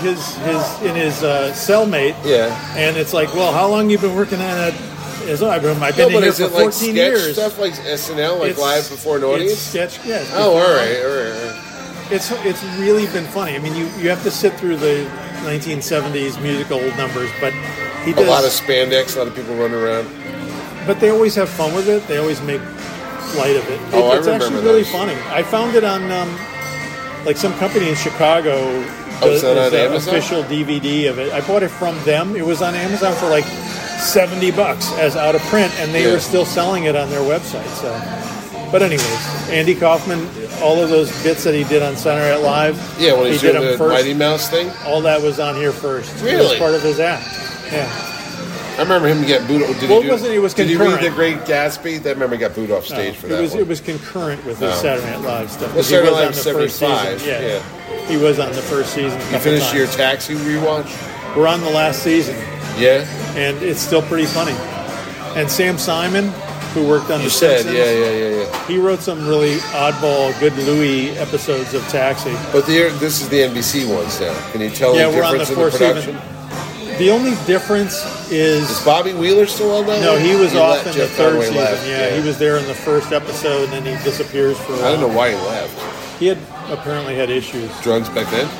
cellmate. Yeah. And it's like, well, how long you been working on that? I've been No, in but here is for it like 14 sketch years. stuff, like SNL, like It's- live before an It's audience? sketch, yeah. Oh, all right. It's really been funny. I mean, you have to sit through the 1970s musical numbers, but he A does. lot of spandex, a lot of people running around. But they always have fun with it. They always make light of it. Oh, I It's remember actually really those. funny. I found it on like some company in Chicago. is that on an Amazon? official DVD of it. I bought it from them. It was on Amazon for like $70 as out of print, and they Yeah. were still selling it on their website. So, but anyways, Andy Kaufman, all of those bits that he did on Saturday Night Live, Yeah, when he's he did doing them the first. Mighty Mouse thing. All that was on here first. It was Really? part of his act. Yeah. I remember him getting booed. Did Well, he it wasn't- it was Did he read concurrent. The Great Gatsby? I remember he got booed off stage for that. It was concurrent with his Saturday Night Live stuff. Well, He Saturday was Night on the Live first 75, season. yeah. He was on the first season. You finished your Taxi rewatch? We're on the last season, Yeah. and it's still pretty funny. And Sam Simon, who worked on You The said, Simpsons, yeah. he wrote some really oddball, good Louis episodes of Taxi. But this is the NBC ones now. Can you tell Yeah, the we're on difference the in the fourth production? season. The only difference Is is Bobby Wheeler still on that no, one? he was You off let in Jeff the third Conway season. left, Yeah, he was there in the first episode, and then he disappears for a while. I don't know why he left. He had apparently had issues, Drugs back then?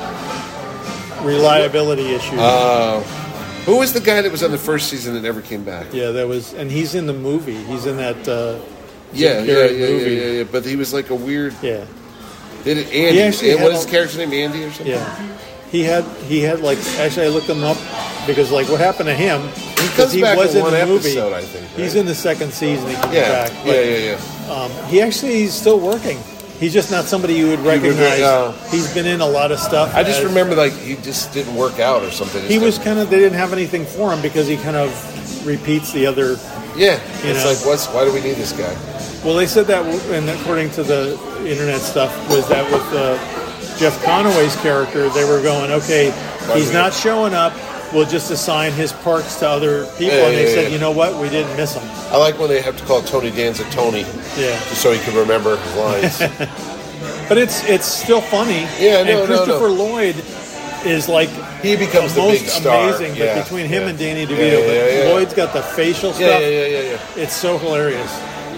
reliability issues. Who was the guy that was on the first season that never came back? Yeah, that was, and he's in the movie. He's in that Yeah, Carrey movie. yeah. But he was like a weird. Yeah, Did it He Andy? actually And had what is a- his character name? Andy or something? yeah. He had like, actually I looked him up because like what happened to him? He comes he back was in in one the movie. episode, I think. Right? He's in the second season. He comes Yeah, back. But, yeah. he actually is still working. He's just not somebody you would recognize. He's been in a lot of stuff. I just as- remember like he just didn't work out or something. he was kind of. They didn't have anything for him because he kind of repeats the other. Yeah, you it's know. like why do we need this guy? Well, they said that, and according to the internet stuff, was that with Jeff Conaway's character, they were going, okay, he's not showing up. We'll just assign his parts to other people. Yeah, and they yeah, said, yeah. you know what? We didn't miss him. I like when they have to call Tony Danza Tony, Yeah. just so he could remember his lines. But it's still funny. Yeah, no, and no, Christopher no. Lloyd is like He becomes the the big most star. amazing. Yeah, But between him yeah. and Danny Yeah, DeVito, yeah, but yeah. Lloyd's got the facial Yeah, stuff. yeah. It's so hilarious.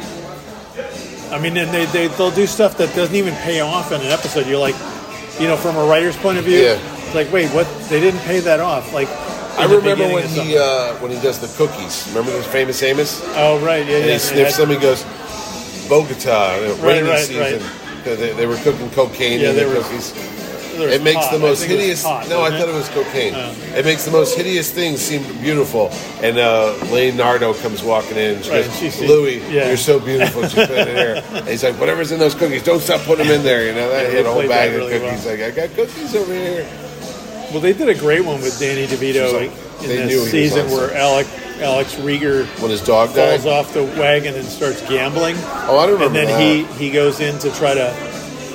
I mean, and they'll do stuff that doesn't even pay off in an episode. You're like, you know, from a writer's point of view, Yeah. it's like, wait, what? They didn't pay that off. Like, I in the remember beginning when of he something. when he does the cookies. Remember those famous Amos? Oh, right, yeah, And yeah. he sniffs them. He goes, Bogota, rainy right, season. They were cooking cocaine Yeah, in they the were- cookies. There's It makes pot. the I most think it was hideous. pot, No, I wasn't thought it was cocaine. Oh. It makes the most hideous things seem beautiful. And Leonardo comes walking in. And she Right, goes, she sees- Louis, yeah. you're so beautiful. She's putting it in there. And he's like, whatever's in those cookies, don't stop putting them in there. You know, that Yeah, hit a they whole played bag that of really cookies. well. Like, I got cookies over here. Well, they did a great one with Danny DeVito Like, in they knew he this was season on where Alex Rieger When his dog died. falls off the wagon and starts gambling. Oh, I don't And remember then that. he goes in to try to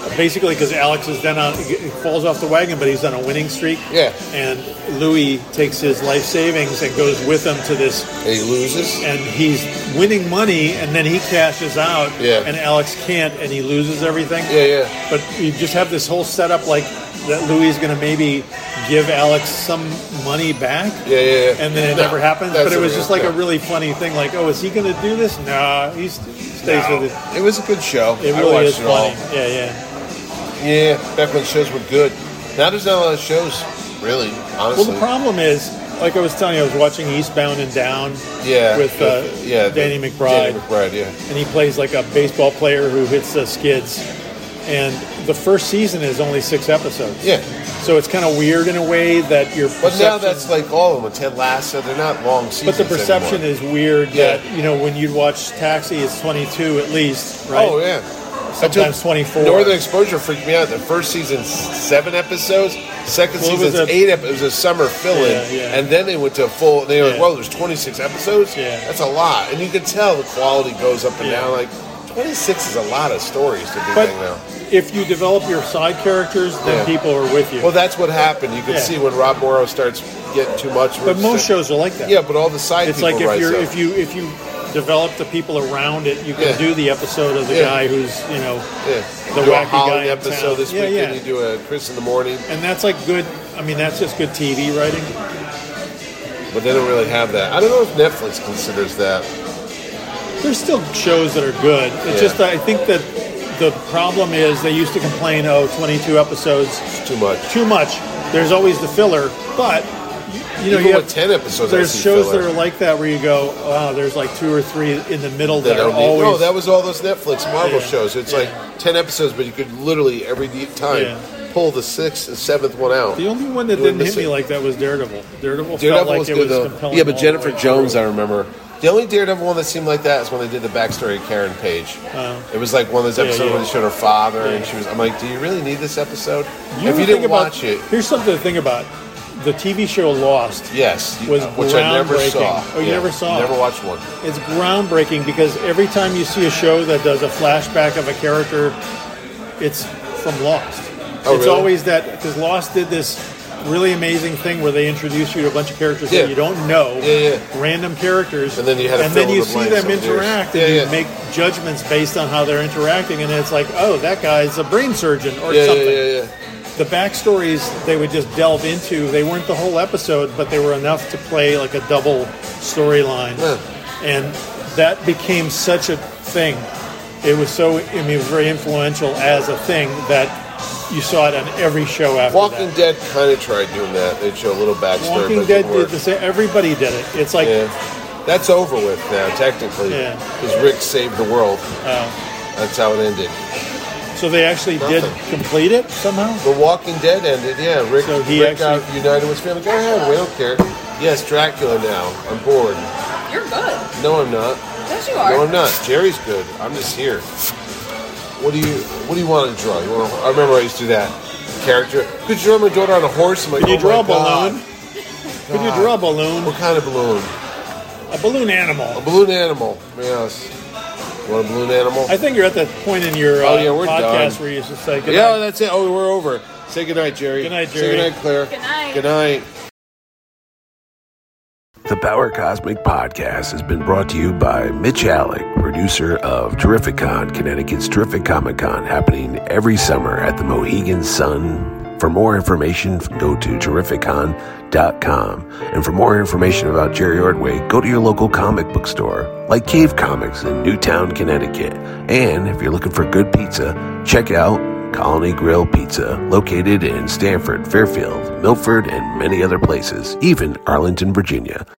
basically because Alex is then he falls off the wagon, but he's on a winning streak. Yeah. And Louis takes his life savings and goes with him to this. And he loses. And he's winning money, and then he cashes out. Yeah. And Alex can't, and he loses everything. Yeah. But you just have this whole setup like that Louis is going to maybe give Alex some money back. Yeah. And then it never happens. That's But it was what just like a really funny thing. Like, oh, is he going to do this? Nah, he stays with it. It was a good show. It I really watched is it all. funny. Yeah. Yeah, back when shows were good. Now there's not a lot of shows, really, honestly. Well, the problem is, like I was telling you, I was watching Eastbound and Down with Danny McBride. Danny McBride, yeah. And he plays like a baseball player who hits the skids. And the first season is only 6 episodes. Yeah. So it's kind of weird in a way that your perception... But now that's like all of them. With Ted Lasso, they're not long seasons But the perception anymore. is weird that, when you'd watch Taxi, it's 22 at least, right? Oh, yeah. Sometimes 24. Northern Exposure freaked me out. The first season's 7 episodes. Second season's 8 episodes. It was a summer fill-in. Yeah. And then they went to a full... They were like, well, there's 26 episodes? Yeah. That's a lot. And you can tell the quality goes up and down. Like, 26 is a lot of stories to do now. If you develop your side characters, then people are with you. Well, that's what happened. You can see when Rob Morrow starts getting too much. But most shows are like that. Yeah, but all the side it's people like rise up. if you develop the people around it, you can do the episode of the guy who's the do a wacky Holland guy in episode town. this weekend. You do a Chris in the Morning, and that's like good. I mean, that's just good TV writing. But they don't really have that. I don't know if Netflix considers that. There's still shows that are good. It's just I think that the problem is they used to complain, 22 episodes. It's too much. Too much. There's always the filler, but you have 10 episodes. There's shows that are like that where you go, wow, there's like 2 or 3 in the middle that are always. No, that was all those Netflix Marvel shows. It's like 10 episodes, but you could literally every time pull the 6th and 7th one out. The only one that didn't hit me like that was Daredevil. Daredevil felt like was it good, was though. compelling. Yeah, but Jennifer Jones, I remember. The only Daredevil one that seemed like that is when they did the backstory of Karen Page. It was like one of those episodes where they showed her father, and she was. I'm like, do you really need this episode? If you didn't watch it, here's something to think about. The TV show Lost. Yes, was which I never groundbreaking. saw. Oh, you never saw? Never watched one. It's groundbreaking because every time you see a show that does a flashback of a character, it's from Lost. Oh, it's really? always that because Lost did this really amazing thing where they introduce you to a bunch of characters that you don't know, random characters, and then you had to you see them interact, and you make judgments based on how they're interacting, and it's like, oh, that guy's a brain surgeon or something. The backstories they would just delve into, they weren't the whole episode, but they were enough to play like a double storyline, and that became such a thing. It was it was very influential as a thing that you saw it on every show after Walking Dead kind of tried doing that. They'd show a little backstory. Walking Dead did the same. Everybody did it. It's like that's over with now, technically, because Rick saved the world. That's how it ended. So they actually did complete it somehow? The Walking Dead ended, Rick, so Rick got united with his family. Go ahead, we don't care. Yes, Dracula now. I'm bored. You're good. No, I'm not. Yes, you are. No, I'm not. Jerry's good. I'm just here. What do you want to draw? I remember I used to do that character. Could you draw my daughter on a horse? I'm like, Could you draw a God. balloon? Could you draw a balloon? What kind of balloon? A balloon animal. A balloon animal. Yes. You want a balloon animal? I think you're at that point in your we're podcast done. where you just say goodnight. Yeah, that's it. Oh, we're over. Say goodnight, Jerry. Good night, Jerry. Say goodnight, Claire. Good night. Good night. The Power Cosmic Podcast has been brought to you by Mitch Alec, producer of Terrificon, Connecticut's Terrific Comic Con, happening every summer at the Mohegan Sun. For more information, go to Terrificon.com. And for more information about Jerry Ordway, go to your local comic book store, like Cave Comics in Newtown, Connecticut. And if you're looking for good pizza, check out Colony Grill Pizza, located in Stamford, Fairfield, Milford, and many other places, even Arlington, Virginia.